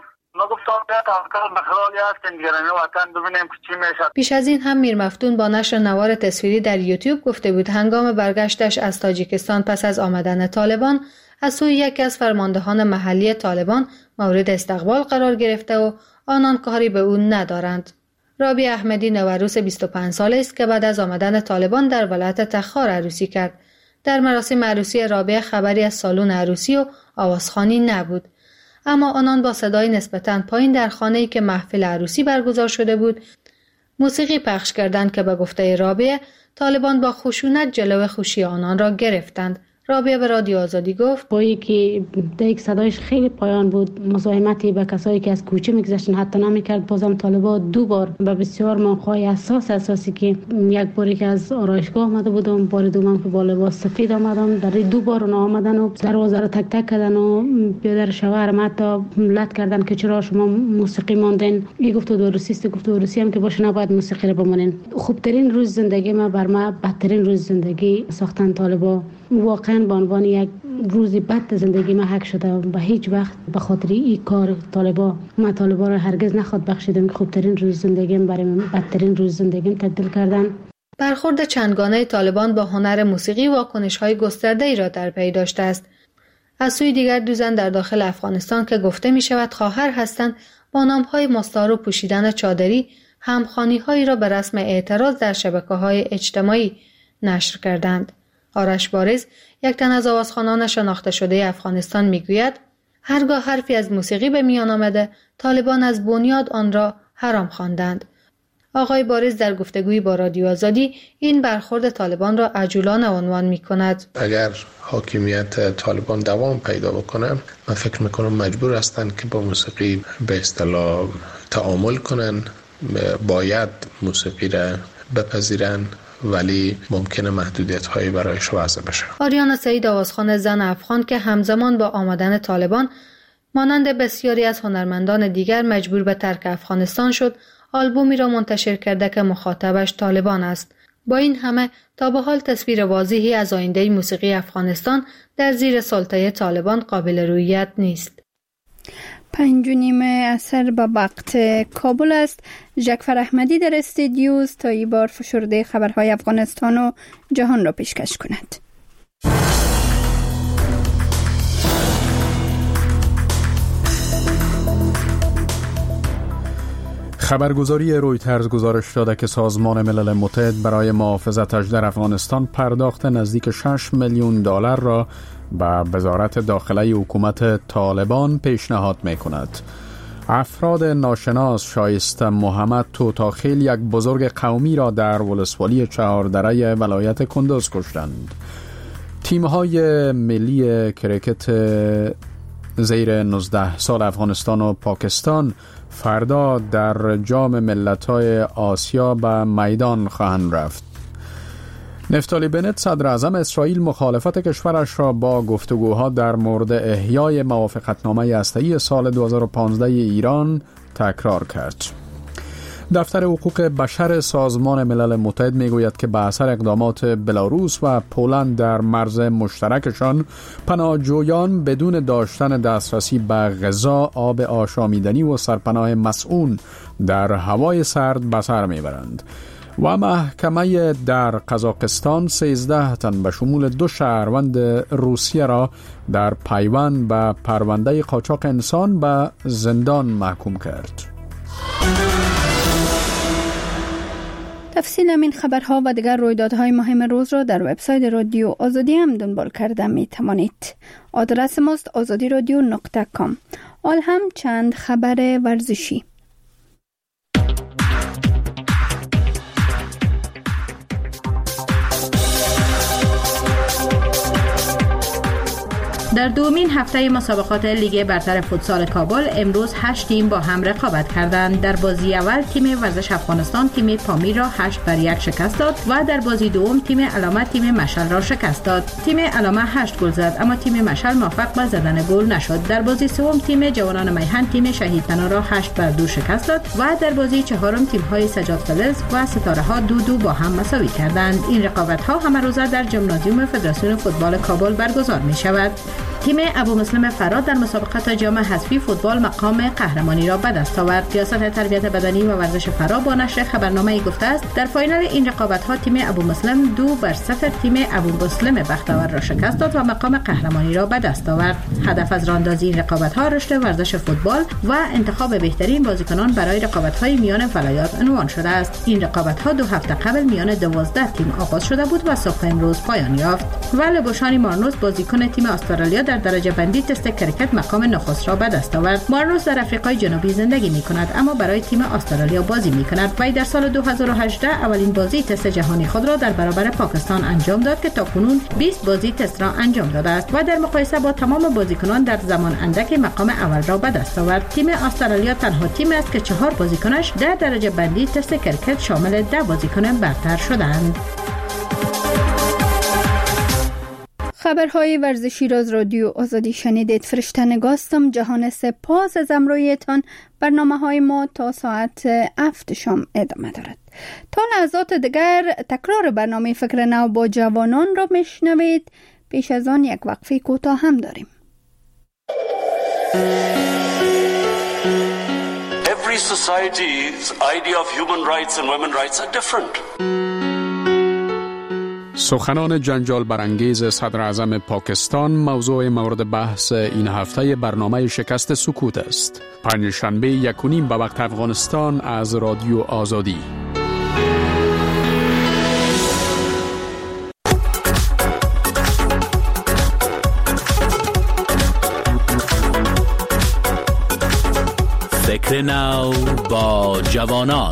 پیش از این هم میر مفتون با نشر نوار تصویری در یوتیوب گفته بود هنگام برگشتش از تاجیکستان پس از آمدن طالبان از سوی یکی از فرماندهان محلی طالبان مورد استقبال قرار گرفته و آنان کاری به او ندارند. رابی احمدی نوروز 25 ساله است که بعد از آمدن طالبان در ولایت تخار عروسی کرد. در مراسم عروسی رابی خبری از سالن عروسی و آوازخوانی نبود، اما آنان با صدای نسبتاً پایین در خانه‌ای که محفل عروسی برگزار شده بود موسیقی پخش کردند که به گفته رابعه طالبان با خشونت جلو خوشی آنان را گرفتند. رابعه به رادیو آزادی گفت با اینکه دیگه صدایش خیلی پایان بود، مزاحمتی به کسایی که از کوچه میگذشتن حتی نمیکرد. بازم طالبان دو بار به بسیار موقعی اساسی که یک باری که از آرایشگاه آمده بودم، بار دوم که با لباس سفید آمدم، در دو بار اونا آمدن و دروازه رو تک تک کردن و بیادر شوهرم حتی لط کردن که چرا شما موسیقی ماندین. این گفت دو روسیست، گفت دو روسی هم که باشه نباید موسیقی رو بمانین. خوبترین روز زندگی ما بر ما بدترین روز زندگی ساختن طالبان. واقعا به عنوان یک روزی بد زندگی ما حک شده و هیچ وقت به خاطر این کار طالبا رو هرگز نخواد بخشیدم که خوبترین روز زندگیم برای من بدترین روز زندگیم تبدیل کردن. برخورد چندگانه طالبان با هنر موسیقی واکنش‌های گسترده‌ای را در پی داشته است. از سوی دیگر دو زن در داخل افغانستان که گفته می شود خواهر هستند با نام‌های مستعار و پوشیدن چادری همخوانی‌هایی را به رسم اعتراض در شبکه‌های اجتماعی نشر کردند. آرش بارز، یک تن از آوازخوانان شناخته شده افغانستان میگوید هرگاه حرفی از موسیقی به میان آمده طالبان از بنیاد آن را حرام خواندند. آقای بارز در گفتگویی با رادیو آزادی این برخورد طالبان را عجولانه عنوان می‌کند. اگر حاکمیت طالبان دوام پیدا بکنه، من فکر میکنم مجبور هستند که با موسیقی به اصطلاح تعامل کنن، باید موسیقی را بپذیرن ولی ممکنه محدودیت هایی برایش وضع بشه. آریانا سعید آوازخوان زن افغان که همزمان با آمدن طالبان مانند بسیاری از هنرمندان دیگر مجبور به ترک افغانستان شد، آلبومی را منتشر کرده که مخاطبش طالبان است. با این همه تا به حال تصویر واضحی از آینده موسیقی افغانستان در زیر سلطه طالبان قابل رویت نیست. 5:30 عصر به وقت کابل است. جعفر احمدی در استودیوز تا این بار فشرده خبرهای افغانستان و جهان را پیشکش کند. خبرگزاری رویترز گزارش داده که سازمان ملل متحد برای محافظتش در افغانستان پرداخت نزدیک 6 میلیون دلار را به وزارت داخله حکومت طالبان پیشنهاد می کند. افراد ناشناس شایسته محمد توتاخیل یک بزرگ قومی را در ولسوالی چهاردره ولایت کندوز کشتند. تیم‌های ملی کرکت زیر 19 سال افغانستان و پاکستان فردا در جام ملت‌های آسیا به میدان خواهند رفت. نفتالی بنت صدر اعظم اسرائیل مخالفت کشورش را با گفتگوها در مورد احیای موافقتنامه هسته‌ای سال 2015 ایران تکرار کرد. دفتر حقوق بشر سازمان ملل متحد میگوید که به اثر اقدامات بلاروس و پولند در مرز مشترکشان پناهجویان بدون داشتن دسترسی به غذا، آب آشامیدنی و سرپناه مسئول در هوای سرد به سر میبرند. و محکمه در قزاقستان 13 تن به شمول 2 شهروند روسیه را در پیوند به پرونده قاچاق انسان به زندان محکوم کرد. تفصیل این خبرها و دیگر رویدادهای مهم روز را در وبسایت رادیو آزادی هم دنبال کرده می توانید. آدرس ماست azadiradyo.com. آل هم چند خبر ورزشی. در دومین هفته مسابقات لیگ برتر فوتسال کابل امروز 8 تیم با هم رقابت کردند. در بازی اول تیم ورزش افغانستان تیم پامیر را 8-1 شکست داد و در بازی دوم تیم علامه تیم مشعل را شکست داد. تیم علامه 8 گل زد اما تیم مشعل موفق به زدن گل نشد. در بازی سوم تیم جوانان میهن تیم شهید پناه را 8-2 شکست داد و در بازی چهارم تیم‌های سجاد فلز و ستاره ها 2-2 با هم مساوی کردند. این رقابت‌ها همه روزه در ژیمنازیوم فدراسیون فوتبال کابل برگزار می‌شود. تیم ابو مسلم فراد در مسابقات جام حذفی فوتبال مقام قهرمانی را به دست آورد. ریاست تربیت بدنی و ورزش فرا با نشر خبرنامه‌ای گفته است در فاینال این رقابت‌ها تیم ابو مسلم 2-0 تیم ابو مسلم بختاور را شکست داد و مقام قهرمانی را به دست آورد. هدف از راهاندازی این رقابت‌ها رشد ورزش فوتبال و انتخاب بهترین بازیکنان برای رقابت‌های میان ولایات عنوان شده است. این رقابت‌ها 2 هفته قبل میان 12 تیم آغاز شده بود و صبح امروز پایان یافت. ولی بوشانی مارنوس بازیکن تیم استرالیا در درجه بندی تست کرکت مقام نخست را به دست آورد. مارنوس در آفریقای جنوبی زندگی می‌کند اما برای تیم استرالیا بازی می‌کند و در سال 2018 اولین بازی تست جهانی خود را در برابر پاکستان انجام داد که تاکنون 20 بازی تست را انجام داده است و در مقایسه با تمام بازیکنان در زمان اندک مقام اول را به دست آورد. تیم استرالیا تنها تیم است که 4 بازیکنش در درجه بندی تست کرکت شامل 10 بازیکن برتر شدند. خبرهای ورزشی را از رادیو آزادی شنیدید. فرشته نگاستم. جهان سپاس از امرویتان. برنامه‌های ما تا ساعت 7 شام ادامه دارد. تا لحظات دیگر تکرار برنامه فکر نو با جوانان را میشنوید. پیش از آن یک وقفه کوتاه هم داریم. Every society's idea of human rights and women's rights are different. سخنان جنجال برانگیز صدر اعظم پاکستان موضوع مورد بحث این هفته برنامه شکست سکوت است. پنجشنبه 1:30 به وقت افغانستان از رادیو آزادی. فکر نو با جوانان.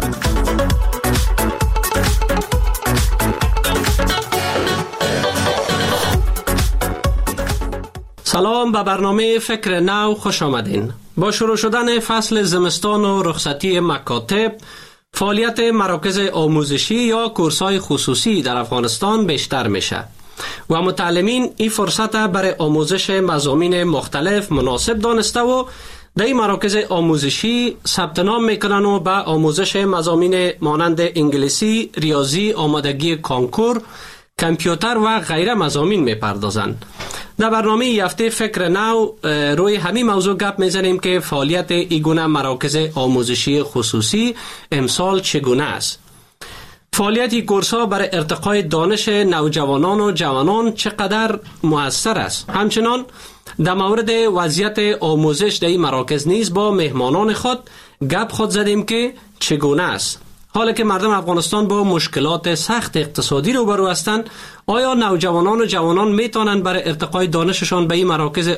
سلام، به برنامه فکر نو خوش آمدین. با شروع شدن فصل زمستان و رخصتی مکاتب فعالیت مراکز آموزشی یا کورس‌های خصوصی در افغانستان بیشتر میشه و متعلمین این فرصت برای آموزش مضامین مختلف مناسب دانسته و در این مراکز آموزشی ثبت نام میکنن و به آموزش مضامین مانند انگلیسی، ریاضی، آمادگی کانکور، کامپیوتر و غیره مضامین میپردازند. در برنامه این هفته فکر نو روی همین موضوع گپ میزنیم که فعالیت این گونه مراکز آموزشی خصوصی امسال چگونه است. فعالیت این کورس‌ها برای ارتقای دانش نوجوانان و جوانان چقدر مؤثر است. همچنان در مورد وضعیت آموزش در این مراکز نیز با مهمانان خود گپ خود زدیم که چگونه است. حالا که مردم افغانستان با مشکلات سخت اقتصادی روبرو هستند، آیا نوجوانان و جوانان میتونن برای ارتقای دانششان به این مراکز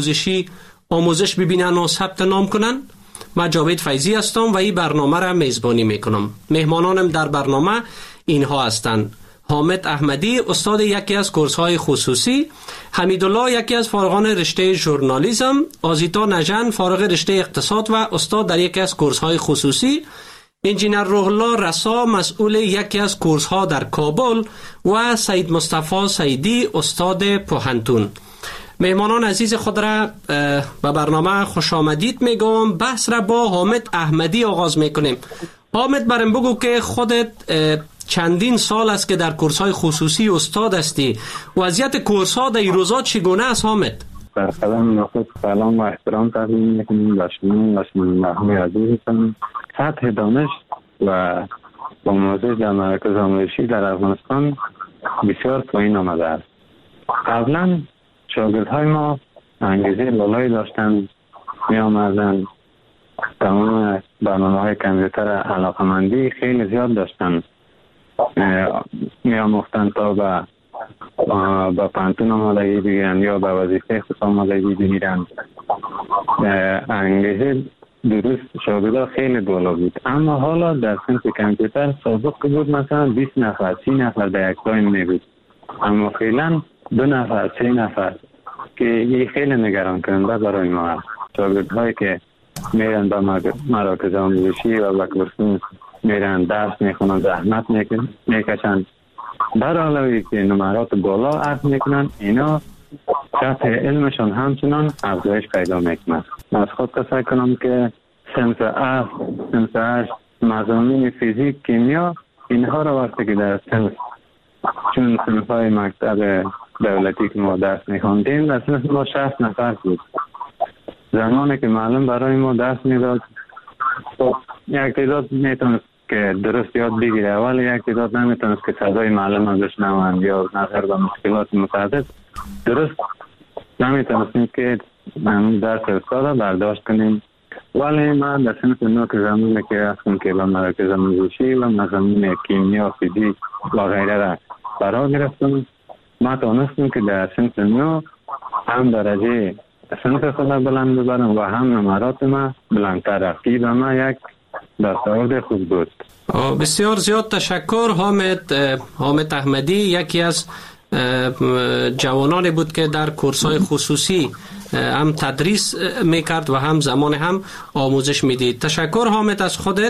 آموزش ببینن و ثبت نام کنن؟ من جاوید فیضی هستم و این برنامه را میزبانی میکنم. مهمانانم در برنامه اینها هستند: حامد احمدی، استاد یکی از کورس‌های خصوصی، حمیدالله، یکی از فارغان رشته ژورنالیسم، آزیتا نژند، فارغ رشته اقتصاد و استاد در یکی از کورس‌های خصوصی، انجینر روح الله رسا، مسئول یکی از کورس‌ها در کابل و سید مصطفی سیدی، استاد پوهنتون. مهمانان عزیز خود را به برنامه خوش آمدید میگم. بحث را با حامد احمدی آغاز میکنیم. حامد، برام بگو که خودت چندین سال است که در کورس‌های خصوصی استاد هستی. وضعیت کورس‌ها در این روزا چگونه است حامد؟ در قدم نخست سلام و احترام تقدیم میکنیم به شما و شنوندگان عزیزتان. سطح دانش و آموزش در مراکز آموزشی در افغانستان بسیار پایین آمده است. قبلا شاگردهای ما انگیزه بالایی داشتند، می آمدند تمام برنامه‌های کامپیوتر علاقمندی خیلی زیاد داشتند، می آموختند تا به پانتون آمادگی بگیرند یا به وظیفه خود آمادگی بگیرند. انگیزه درست شاگردها خیلی بالا بود. اما حالا در صنف کامپیوتر سابق بود مثلا 20 نفر 30 نفر در یک تایم می بود، اما فعلا 2 نفر 3 نفر که این خیلی نگران کننده برای ما است. شاگردهایی که میرن به مراکز آموزشی و به کورس میرن درس میخونن، زحمت میکشن، در حالی که نمرات بالا اخذ میکنن، اینا سطح علمشان همچنان افزایش پیدا میکنن. من از خود تصور کنم که صنف F، صنف H، مضامین فیزیک، کیمیا، اینها را وقتی که در چون صنفهای مکتب دولتی که ما درس میخوندیم در صنف ما 60 نفر بود. زمانی که معلم برای ما درس میداد، یک تعداد میتونست که درست یاد بگیره، اول یک تعداد نمیتونست که صدای معلم رو بشنوند یا نظر به مشکلات متعدد درست نمیتونستیم که درس استاد برداشت کنیم. ولی من در صنف نو که زمانی که هستم که به مراکز آموزشی و مضامین کیمیا، فیزیک و غیره را فرا گرفتم، ما تونستیم که در صنف نو هم درجه صنف خود بلند ببرم و هم نمرات ما بلندتر رفت. به ما یک دستاورد خوب بود. بسیار زیاد تشکر حامد احمدی، یکی از جوانانی بود که در کورس‌های خصوصی هم تدریس میکرد و هم زمان هم آموزش میدید. تشکر حامد از خودت.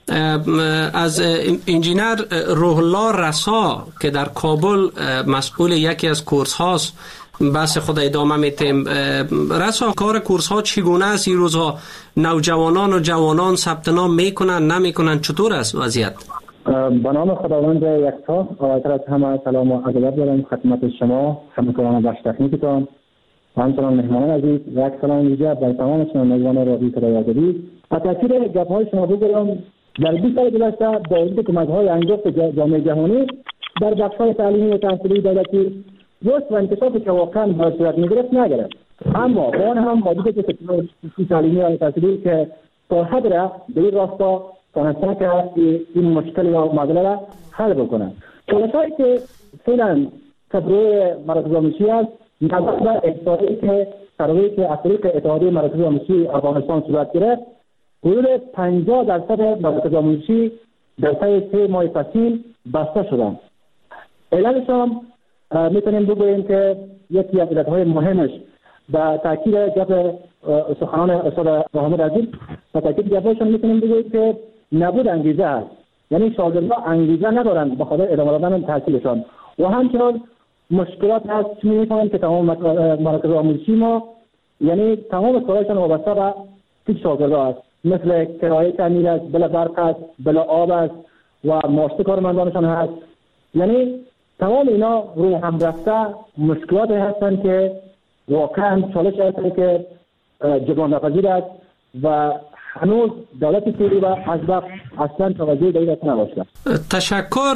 از انجینر روح الله رسا که در کابل مسئول یکی از کورس هاست بحث خود ادامه میتیم. رسا، کار کورس ها چگونه است این روزها؟ نوجوانان و جوانان ثبت نام میکنن نمیکنن؟ چطور است وضعیت؟ به نام خداوند یکتا، اول از همه سلام و ادب دارم خدمت شما، همکاران بخش تکنیکتان و همچنان مهمانان عزیز و یک سلام ویژه بر تمام شنوندگان رادیو صدای آزادی. با تاکید گپ‌های شما بگویم در 20 سال گذشته با وجود کمک‌های انگشت جامعه جهانی در بخش‌های تعلیمی و تحصیلی دولتی رشد و انکشافی که واقعا با صورت می‌گرفت نگرفت، اما با آن هم موجود که تعلیمی و تحصیلی که تا حد را به این راستا تونستن که این مشکل یا معضله را حل بکنند. چالش‌هایی که فعلا روی مراکز آموزشی است نظر به احصایی که سروی که از طریق اتحادیه مراکز آموزشی افغانستان صورت گرفت، حدود 50% مراکز آموزشی در طی 3 ماه فصیل بسته شدند. علتش هم میتونیم بگوییم که یکی از علتهای مهمش با تاکید گپ سخنان استاد محمد عزیز، با تاکید گپشون میتونیم بگوییم که نبود انگیزه است. یعنی شاگردها انگیزه ندارند به خاطر ادامه دادن تحصیلشان و همچنین مشکلات هست که می‌فهمیم که تمام مراکز آموزشی ما یعنی تمام کارهایشان وابسته به تیک شاگردها است، مثل کرایه تعمیر است، بلا برق است، بلا آب است و معاش کارمندانشان هست. یعنی تمام اینا روی هم رفته مشکلاتی هستند که واقعا چالش هست که جبران ناپذیر است و هنوز دولت فعلی و حزب اصلا توجه به این نداشته. تشکر.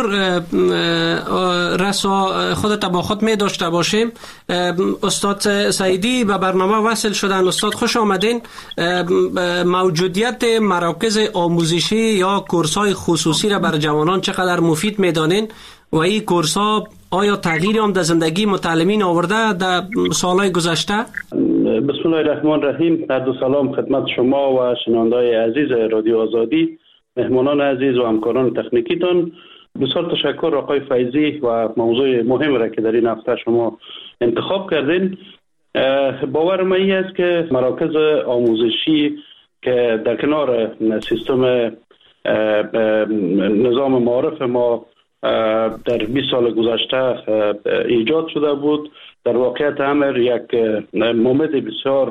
رسا خودت با خود می داشته باشیم. استاد سعیدی به برنامه وصل شدن. استاد خوش آمدین. موجودیت مراکز آموزشی یا کورس‌های خصوصی را بر جوانان چقدر مفید می‌دانین و این کورس‌ها آیا تغییری هم در زندگی متعلمین آورده در سالهای گذشته؟ بسم الله الرحمن الرحیم. عرض سلام خدمت شما و شنونده‌های عزیز رادیو آزادی، مهمانان عزیز و همکاران تکنیکیتان. بسیار تشکر آقای فیضی و موضوع مهم را که در این هفته شما انتخاب کردین. باور من این است که مراکز آموزشی که در کنار سیستم نظام معارف ما در 20 سال گذشته ایجاد شده بود، در واقعیت امر یک مومد بسیار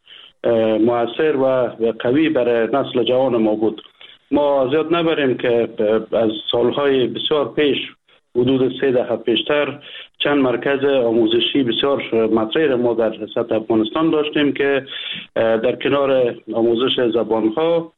مؤثر و قوی برای نسل جوان ما بود. ما زیاد نبریم که از سالهای بسیار پیش، حدود 3 دهه پیشتر، چند مرکز آموزشی بسیار مطرح ما در سطح افغانستان داشتیم که در کنار آموزش زبانها،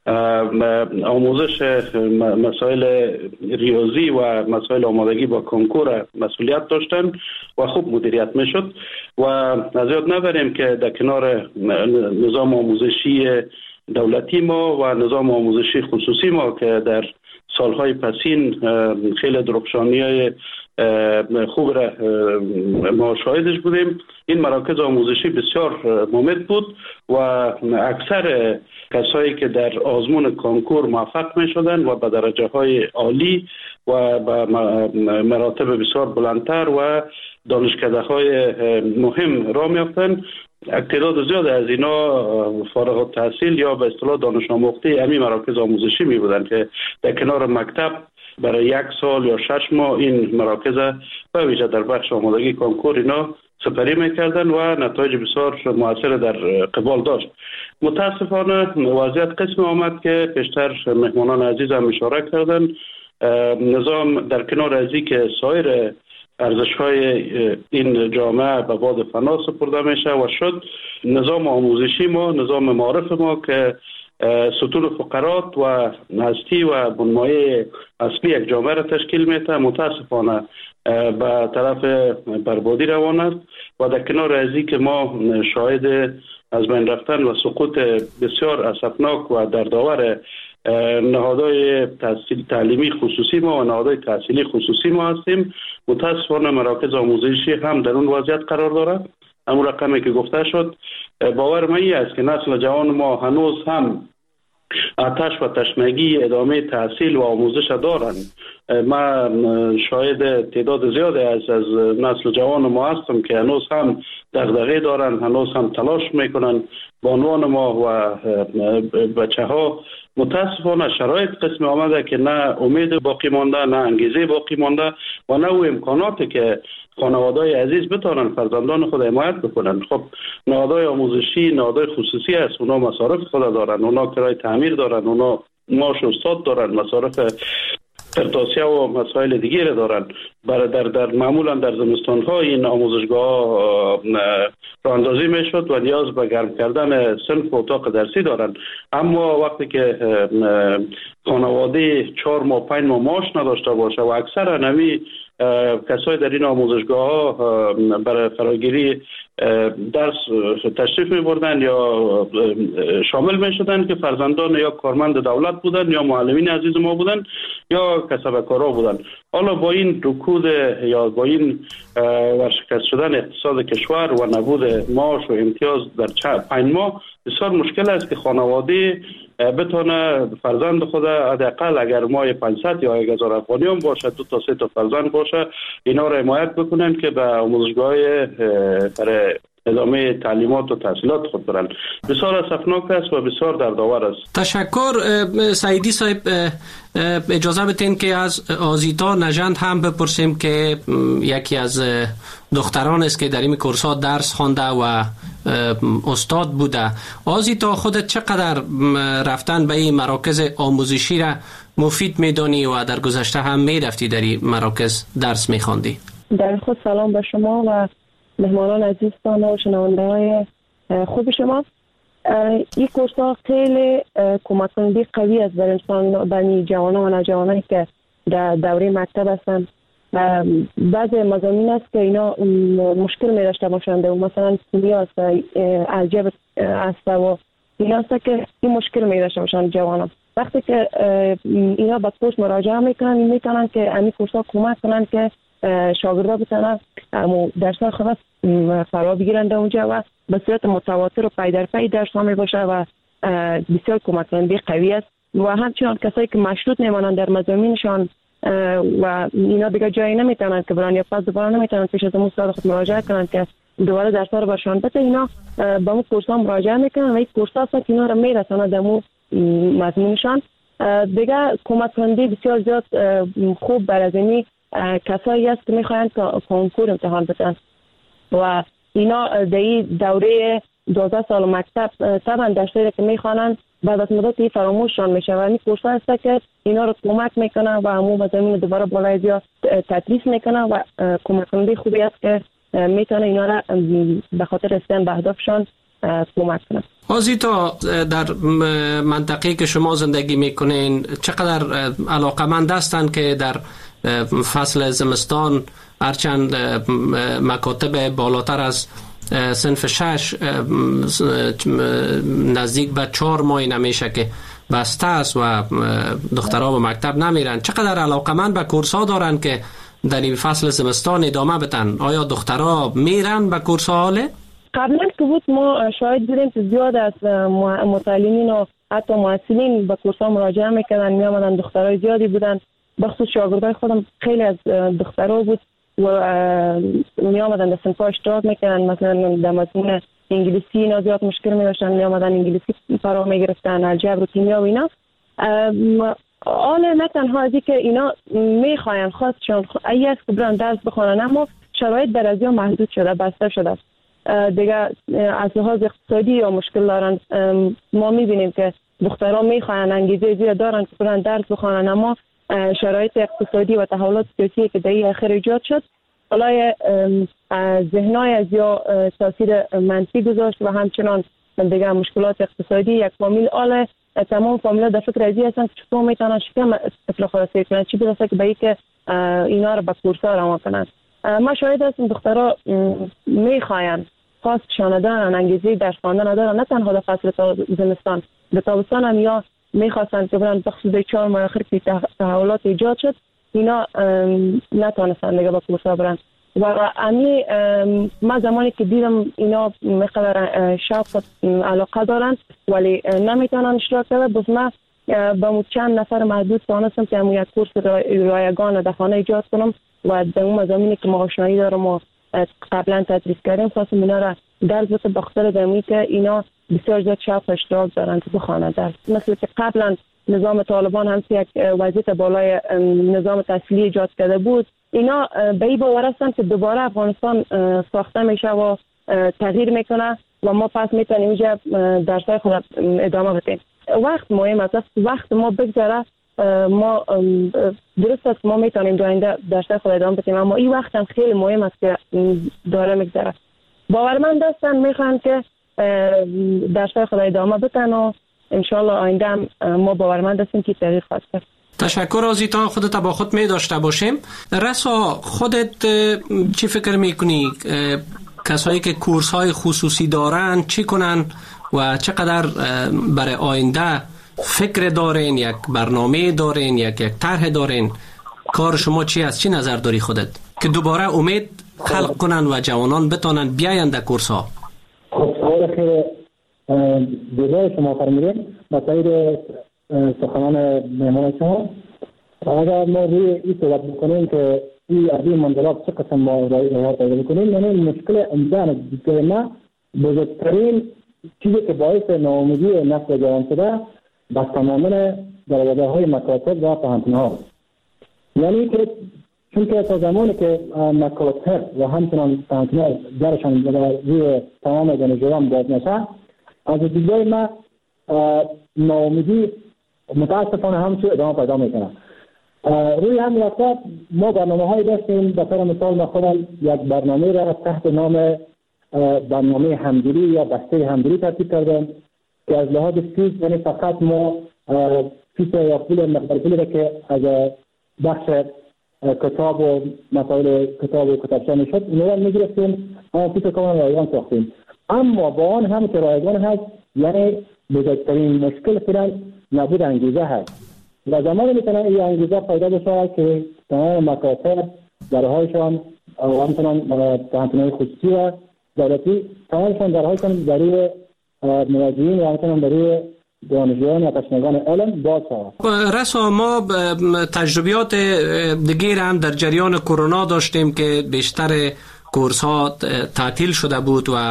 آموزش مسائل ریاضی و مسائل آمادگی با کنکور مسئولیت داشتن و خوب مدیریت میشد. و از یاد نبریم که در کنار نظام آموزشی دولتی ما و نظام آموزشی خصوصی ما که در سالهای پسین خیلی درخشانی‌های خوب را ما شاهدش بودیم، این مراکز آموزشی بسیار مفید بود و اکثر کسایی که در آزمون کنکور موفق می شدن و به درجه های عالی و به مراتب بسیار بلندتر و دانشکده های مهم را می افتن، تعداد زیاد از اینا فارغ التحصیل یا به اصطلاح دانش آموخته همین مراکز آموزشی می بودن که در کنار مکتب برای 1 سال یا 6 ماه این مراکز به ویژه در بخش آمادگی کنکور اینا سپری میکردن و نتایج بسیار موثر در قبال داشت. متاسفانه وضعیت قسم آمد که پیشتر مهمانان عزیز هم اشاره کردن، نظام در کنار از این که سایر ارزش‌های این جامعه به باد فنا سپرده میشه و شد نظام آموزشی ما، نظام معارف ما که ستون فقرات و هستی و بنمایه اصلی یک جامعه را تشکیل میده، متاسفانه به طرف بربادی روان است و در کنار از این که ما شاهد از بین رفتن و سقوط بسیار اسفناک و دردآور نهادهای تعلیمی خصوصی ما و نهادهای تحصیلی خصوصی ما هستیم، متاسفانه مراکز آموزشی هم در اون وضعیت قرار دارد. همون رقمی که گفته شد، باور من این است که نسل جوان ما هنوز هم آتش و تشنگی ادامه تحصیل و آموزش دارند. من شاهد تعداد زیاد از نسل جوان ما هستم که هنوز هم دغدغه دارند، هنوز هم تلاش میکنن با عنوان ما و بچه ها. متاسفانه شرایط قسم آمده که نه امید باقی مانده، نه انگیزه باقی مانده و نه او امکاناتی که خانواده‌های عزیز بتونن فرزندان خود حمایت بکنن. خب نهادهای آموزشی نهادهای خصوصی است، اونا مصارف خود دارن، اونا کرای تعمیر دارن، اونا معاش استاد دارن، مصارف ترتاسیه و مسائل دیگه را دارن. در معمولا در زمستان ها این آموزشگاه راه اندازی میشد و نیاز به گرم کردن صنف و اتاق درسی دارن. اما وقتی که خانواده 4 ماه 5 ماه معاش نداشته باشه و اکثر نمی کسای در این آموزشگاه ها برای فراگیری درس تشریف می بردن یا شامل می شدن که فرزندان یا کارمند دولت بودن یا معلمین عزیز ما بودن یا کسبکارا بودن. حالا با این رکود یا با این ورشکست شدن اقتصاد کشور و نبود معاش و امتیاز در 5 ماه بسیار مشکل است که خانواده بتونه فرزند خود حداقل اگر ماه 500 یا 1000 افغانی هم باشه 2 تا 3 تا فرزند باشه اینا را حمایت بکنن که به آموزشگاه برای ادامه تعلیمات و تحصیلات خود برند. بسیار اسفناک است و بسیار دردآور است. تشکر سعیدی صاحب. اجازه بدین که از آزیتا نژند هم بپرسیم که یکی از دختران است که در این کورس‌ها درس خوانده و استاد بوده. آزیتا، خودت چقدر رفتن به این مراکز آموزشی را مفید میدانی و در گذشته هم میرفتی در این مراکز درس میخواندی؟ در خود سلام به شما و مهمانان عزیزتان و شنونده های خوب شما. این کورس ها خیلی کمک کننده قوی است برای انسان، برای جوانان و نوجوانانی که در دوره مکتب هستند. بعضی مضامین است که اینا مشکل می داشته باشند و مثلا کیمیا است، الجبر است و اینا است که این مشکل می داشته باشند جوانان. وقتی که اینا به کورس مراجعه میکنن که این کورس ها کمک کنند که شاگردا بتونن درس خاص فرا بگیرن در اونجا و به صورت متواتر و پی در پی درس می باشه و بسیار کمک کننده قوی است. و همچنان کسایی که مشروط نمانند در مضامینشان و اینا دیگه جایی نمیتونن که برن یا پس دوباره نمیتونن پیش از استاد خود مراجعه کنن که دوباره درس‌ها رو برشان بده، اینا به اون کورس‌ها مراجعه میکنن و این کورس‌ها هست که اینا رو میرسونه در اون مضمونشان. دیگه کمک کننده بسیار زیاد خوب برای از اینی کسایی است که میخواین کنکور امتحان بدن و اینا در این دوره 12 سال مکتب طبعا درسایی که میخوانن بعد از مدتی فراموششان میشه و این کورس هست که اینا رو کمک میکنن و همون مضامین دوباره بالای زیاد تدریس میکنن و کمک کننده خوبی است که میتونه اینا را به خاطر رسیدن به اهدافشان کمک کنن. آزیتا، در منطقه‌ای که شما زندگی میکنین چقدر علاقه‌مند هستند که در فصل زمستان هرچند مکاتب بالاتر از صنف 6 نزدیک به 4 ماه نمیشه که بسته است و دخترها به مکتب نمیرن، چقدر علاقه‌مند به کورس ها دارن که در این فصل زمستان ادامه بدن؟ آیا دخترها میرن به کورس ها حاله؟ قبلا که بود ما شاید بودیم که زیاد از متعلمین و حتی محصلین به کورس ها مراجعه میکردن، میامدن دخترای زیادی بودن، بخصوص شاگردای خودم خیلی از دخترها بود و می آمدن در صنف‌ها اشتراک میکردن. مثلا در مضمون انگلیسی اینا زیاد مشکل می داشتن، می آمدن انگلیسی فرا می گرفتن، الجبر و کیمیا و اینا. نه تنها ازی که اینا میخواین خواستشون ای است که برن درس بخونن، اما شرایط در ازیا محدود شده، بسته شده دیگه. از لحاظ اقتصادی یا مشکل دارن. ما میبینیم که دخترها میخواین انگیزه زیاد دارن که برن درس بخونن، اما شرایط اقتصادی و تحولات سیاسی که در اخیر ایجاد شد بالای ذهنای از یا تاثیر منفی گذاشت و همچنان دیگه مشکلات اقتصادی یک فامیل آله تمام فامیلا در فکر ازی هستن که چطور میتونن شکم طفل خلاصه کنن، چی برسه که به این که اینا رو به کورس‌ها روان کنن. ما شاید هستیم دخترها میخواین خواستشان دارن، انگیزه درس خواندن ندارن، نه تنها در فصل زمستان، در تابستان هم یا میخواستن که برن بخصوص 4 ماه آخر که تحولات ایجاد شد اینا نتونستن دیگه با کورس‌ها برن. و امی ما زمانی که دیدم اینا مقدار شوق علاقه دارن ولی نمیتونن اشتراک بده، بس ما با چند نفر محدود تونستم که یک کورس رایگان در خانه ایجاد کنم و در اون مضامینی که ما آشنایی دارم و قبلا تدریس کردیم خواستم اینا را درس بده، بخاطر دمی که اینا بسیار زیاد شوق اشتراک دارن که بخوانن درس. مثل که قبلا نظام طالبان هم یک وضعیت بالای نظام تحصیلی ایجاد کرده بود، اینا به این باور هستن که دوباره افغانستان ساخته میشه و تغییر میکنه و ما پس میتونیم اینجا درسای خود ادامه بدیم. وقت مهم است، وقت ما بگذره ما درست است ما میتونیم در آینده درسای خود ادامه بدیم، اما این وقت هم خیلی مهم است که داره میگذره. باورمند هستن میخوان که درسای خود ادامه بدن و انشالله آینده هم ما باورمند هستیم که تغییر خواهد کرد. تشکر آزیتا، خودت با خود می داشته باشیم. رسا، خودت چی فکر میکنی کسایی که کورس های خصوصی دارن چی کنن و چقدر برای آینده فکر دارین، یک برنامه دارین، یک طرح دارین؟ کار شما چی است؟ چی نظر داری خودت که دوباره امید خلق کنن و جوانان بتونن بیاین در کورس ها؟ خب سوال خیلی دیگه شما فرمودین مسائل سخنان مهمان شما. اگر ما روی این صحبت بکنیم که از این منظرات چه قسم ما راه پیدا بکنیم. یعنی مشکل عمده دیگه ما بزرگترین چیزی که باعث ناامیدی نسل جوان شده بس تماما دروازه‌های مکاتب و پانتون‌ها. یعنی که چون که تا زمانی که مکاتب و همچنان پانتون‌ها درشان روی تمام دانشجویان باز نشه، از دیگه ما ناامیدی متاسفانه همچنان ادامه پیدا میکنه. روی همین وقت ما برنامه‌های داشتیم. به طور مثال من خودم یک برنامه را تحت نام برنامه همدلی یا بسته همدلی ترتیب کردم که از لحاظ فیس یعنی فقط ما فیس یا پول مقدار پولی را که از بخش کتاب و مسائل کتاب و کتابچه میشد اون را میگرفتیم، اما فیس کاملا رایگان ساختیم. اما با آن هم که رایگان هست، یعنی بزرگترین مشکل فعلا نبود انگیزه هست و زمان میتونه این انگیزه پیدا بشه که تمام مکاتب درهایشان و همچنان پانتون‌های خصوصی و دولتی تمامشان درهایشان برای مراجعین و همچنان برای دانشجویان و تشنگان علم باز شود. رسا ما تجربیات دیگر هم در جریان کرونا داشتیم که بیشتر کورس ها تعطیل شده بود و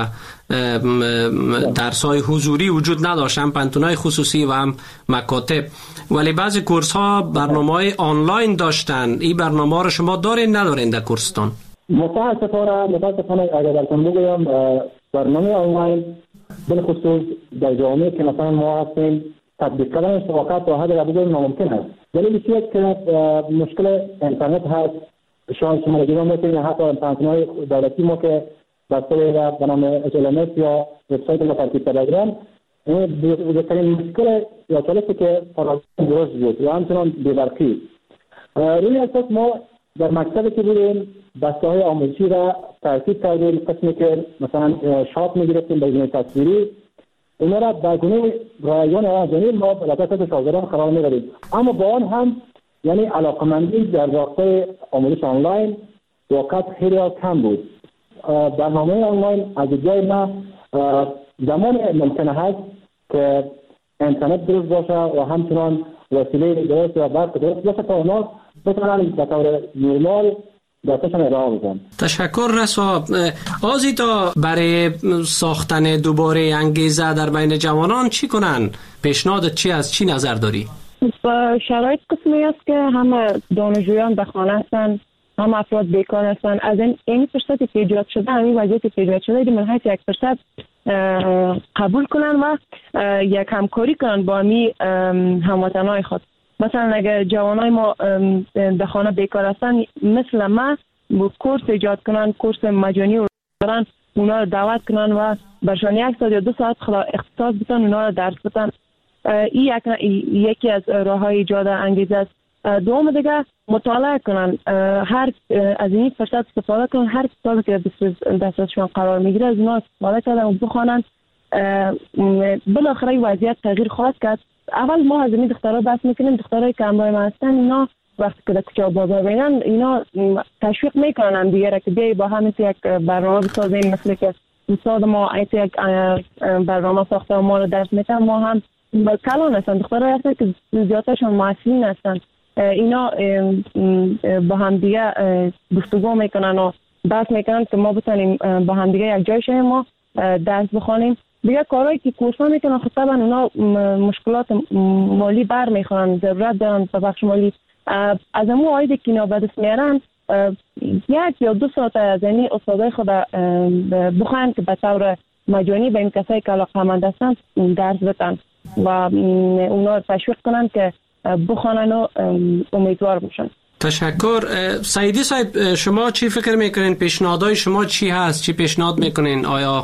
درس های حضوری وجود نداشت، هم پانتون‌های خصوصی و هم مکاتب، ولی بعضی کورس ها برنامه های آنلاین داشتن. این برنامه رو شما دارین ندارین در کورستان؟ متاسفانه اگر براتون بگویم برنامه آنلاین بالخصوص در جامعه که مثلا ما هستیم تطبیق کردن شبکات تا حد بگویم ناممکن است. دلیل چیه که مشکل اینترنت هست. شاید شما دیدن می‌کنید حتی پانتون‌های دولتی ما که بسته به نام HLMS یا وبسایت ما ترتیب کردیم، این بزرگترین مشکل یا چالشی که فراغت درست بود و همچنان بی‌برقی. روی اساس ما در مکتبی که بودیم بسته‌های آموزشی را ترتیب کردیم، قسمی که مثلا شات می‌گرفتیم به گونه تصویری، اونا را به گونه رایگان آنلاین ما به دست شاگردان قرار می‌دادیم. اما با آن هم یعنی علاقمندی در راستای آموزش آنلاین وقت خیلی کم بود. برنامه آنلاین از جای ما زمان ممکنه هست که اینترنت درست باشه و همچنان وسیله درست و برق درست باشه تا اونا بتونن به طور نرمال دستشان ارائه بدن. تشکر رسا. آزیتا، برای ساختن دوباره انگیزه در بین جوانان چی کنن؟ پیشنهادت چی از چی نظر داری؟ شرایط قسمی است که همه دانشجویان به خانه هستند، هم افراد بیکار هستند. از این فرصتی که ایجاد شده، همین وضعیتی که ایجاد شده، من هست یک فرصت قبول کنن و یک همکاری کنن با می هموطنای خود. مثلا اگر جوانای ما به خانه بیکار هستند، مثل ما کورس ایجاد کنن، کورس مجانی رو دارن، اونا رو دعوت کنن و برشان 1 ساعت یا 2 ساعت اختصاص بدن، اونا رو درس بدن. این یکی از راه‌های ایجاد انگیزه است. دوم دیگه مطالعه کنن، هر از این فرصت استفاده کنن، هر کتابی که دستشون قرار میگیره از اونها استفاده کردن و بخونن. بالاخره وضعیت تغییر خواهد کرد. اول ما از این دخترها بحث میکنیم، دخترای که همراه ما هستن اینا وقتی که در کوچه بازار ببینن اینا تشویق میکنن هم دیگه را که بیایی با هم یک برنامه بسازیم، مثل که استاد ما یک برنامه ساخته و ما رو درس میدن. ما هم کلان هستن، دخترها هستن که زیادترشون معصلین هستن، اینا با هم دیگه گفتگو میکنن و بحث میکنن که ما بتونیم با هم دیگه یک جای شیم، ما درس بخونیم. دیگه کارهایی که کورس‌ها میکنن خب طبعا اونا مشکلات مالی بر میخورن، ضرورت دارن به بخش مالی. از امو آیده که اینا به دست میارن 1 یا 2 ساعت از این استادای خود بخواهن که به طور مجانی به این کسایی که علاقه‌مند هستن درس بدن و اونا رو تشویق کنن که بخوانن و امیدوار بشن. تشکر. سعیدی صاحب، شما چی فکر میکنین؟ پیشنهادهای شما چی هست؟ چی پیشنهاد میکنین؟ آیا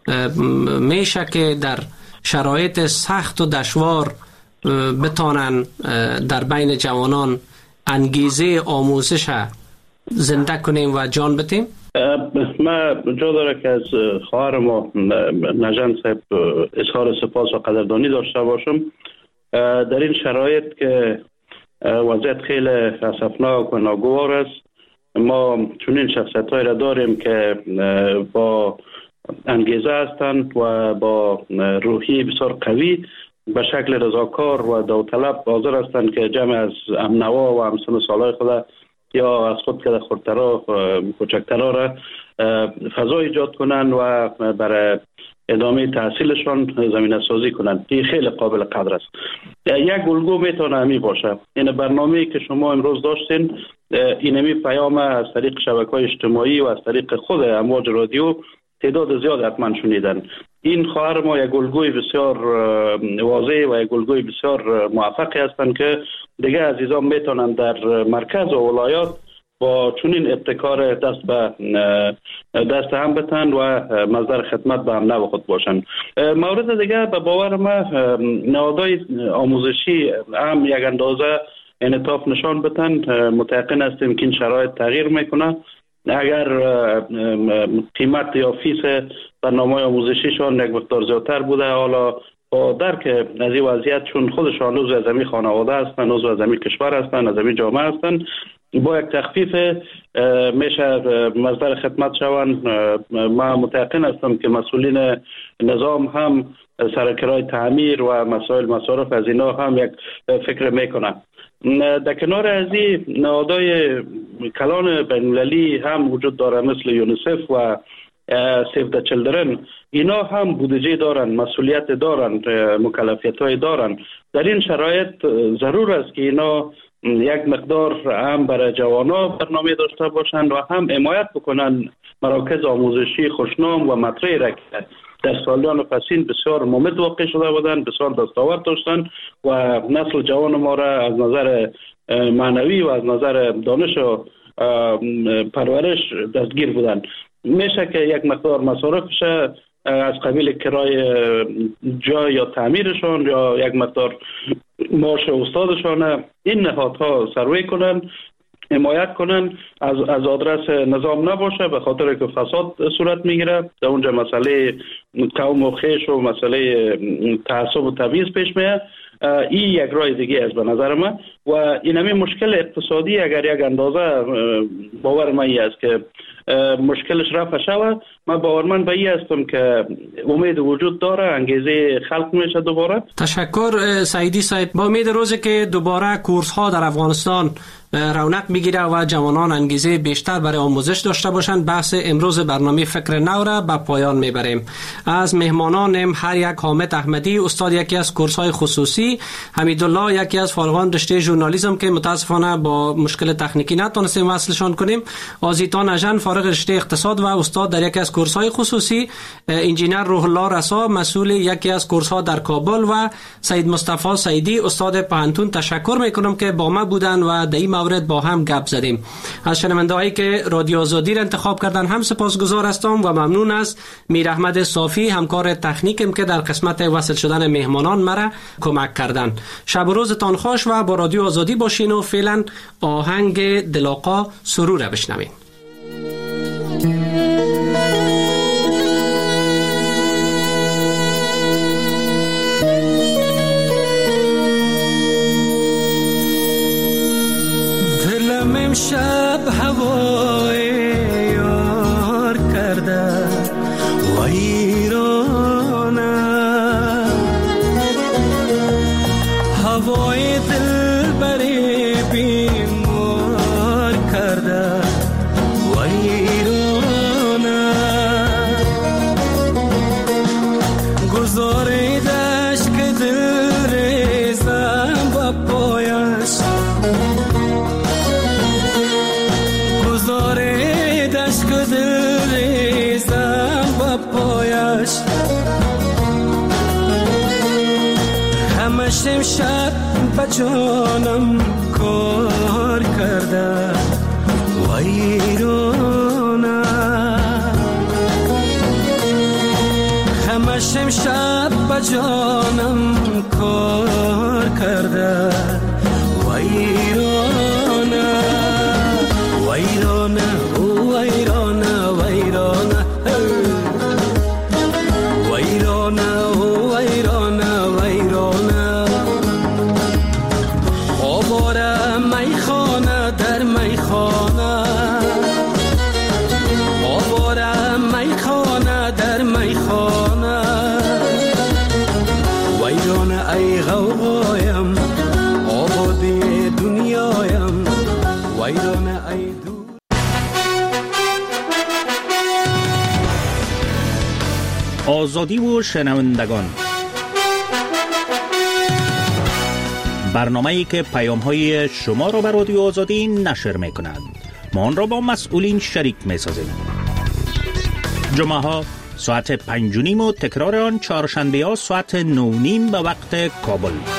میشه که در شرایط سخت و دشوار بتانن در بین جوانان انگیزه آموزش زنده کنیم و جان بتیم؟ ما جا داره که از خواهر ما نژند صاحب اظهار سپاس و قدردانی داشته باشم. در این شرایط که وضعیت خیلی اسفناک و ناگوار است، ما چنین شخصیت‌هایی را داریم که با انگیزه هستند و با روحی بسیار قوی به شکل رضاکار و داوطلب حاضر هستند که جمع از همنوا و همسن سالای خود یا از خود که خردترها کوچکترها را فضا ایجاد کنند و برای ادامه تحصیلشان زمینه سازی کنند. این خیلی قابل قدر است. یک الگو میتونه همی باشه. این برنامه‌ای که شما امروز داشتین، اینمی پیام از طریق شبکه‌های اجتماعی و از طریق خود امواج رادیو تعداد زیاد حتما شنیدن. این خواهر ما یک الگوی بسیار واضح و یک الگوی بسیار موفقی هستند که دیگه عزیزان میتونن در مرکز و ولایات با چنین ابتکار دست هم بتن و مصدر خدمت به هم نو خود باشن. مورد دیگه به باور ما نهادهای آموزشی هم یک اندازه انعطاف نشان بتن. متيقن هستیم که این شرایط تغییر میکنه. اگر قیمت یا فیس برنامه آموزشیشان یک مقدار زیادتر بوده، حالا با درک از این وضعیت چون خودشان عضو از همین خانواده هستند، عضو از همین کشور هستند، از همین جامعه هستند، با یک تخفیف میشه مصدر خدمت شوند. ما متيقن هستم که مسئولین نظام هم سرکرای تعمیر و مسائل مصارف از اینا هم یک فکر میکنن. در کنار از این نهادهای کلان بین‌المللی هم وجود داره مثل یونیسف و سیو د چیلدرن. اینا هم بودجه دارن، مسئولیت دارن، مکلفیت های دارن. در این شرایط ضرور است که اینا یک مقدار هم برای جوانا برنامه داشته باشند و هم حمایت بکنن مراکز آموزشی خوشنام و مطرحی را که در سالیان پسین بسیار ممد واقع شده بودند، بسیار دستاورد داشتند و نسل جوان ما را از نظر معنوی و از نظر دانش و پرورش دستگیر بودند. میشه که یک مقدار مصارفش از قبیل کرای جای یا تعمیرشان یا یک مقدار معاش استادشان این نهادها سروی کنن، حمایت کنن، از آدرس نظام نباشه، به خاطر که فساد صورت میگیره. در اونجا مسئله قوم و خیش و مسئله تعصب و تبعیض پیش میاد. این یک راه دیگه است به نظر من و این همین مشکل اقتصادی اگر یک اندازه باور من است که مشکلش رفع شود، من باورمند به این هستم که امید وجود داره، انگیزه خلق میشه دوباره. تشکر سعیدی صاحب. با امید روزی که دوباره کورس ها در افغانستان رونق میگیره و جوانان انگیزه بیشتر برای آموزش داشته باشند، بحث امروز برنامه فکر نو را به پایان میبریم. از مهمانانم هر یک حامد احمدی، استاد یکی از کورس های خصوصی، حمیدالله یکی از فارغان رشته ژورنالیسم که متاسفانه با مشکل تکنیکی نتونستیم وصلشان کنیم، آزیتان اژن فارغ رشته اقتصاد و استاد در یکی از کورس های خصوصی، انجینر روح الله رسا مسئول یکی از کورس ها در کابل و سید مصطفی سعیدی استاد پانتون. تشکر میکنم که با ما بودن و در این مورد با هم گپ زدیم. از شنوندهایی که رادیو آزادی را انتخاب کردن هم سپاسگزار هستم و ممنون از میر احمد صافی همکار تکنیکم که در قسمت وصل شدن مهمانان مرا کمک کردن. شب و روزتان خوش و با رادیو آزادی باشین و فعلا آهنگ دلاقا سرور را بشنوین. شب هوای یار کرده ویرانه، هوای دل بری بیمار کرده ویرانه، گذاریدش که دل ریزم با پایش، همش امشب با جانم کار کرده ویرانه، همش امشب با جانم کار کرده ویرانه، ویرانه ویرانه ویرانه ویرانه ویرانه ویرانه، آواره میخانه در میخانه، آواره میخانه در میخانه، ویرانه ای غوغایم آباد دنیایم، ویرانه ای دور. آزادی و شنوندگان، برنامه‌ای که پیام‌های شما را به رادیو آزادی نشر می‌کند. ما آن را با مسئولین شریک می‌سازیم. جمعه‌ها ساعت 5:30 و تکرار آن چهارشنبه‌ها ساعت 9:30 به وقت کابل.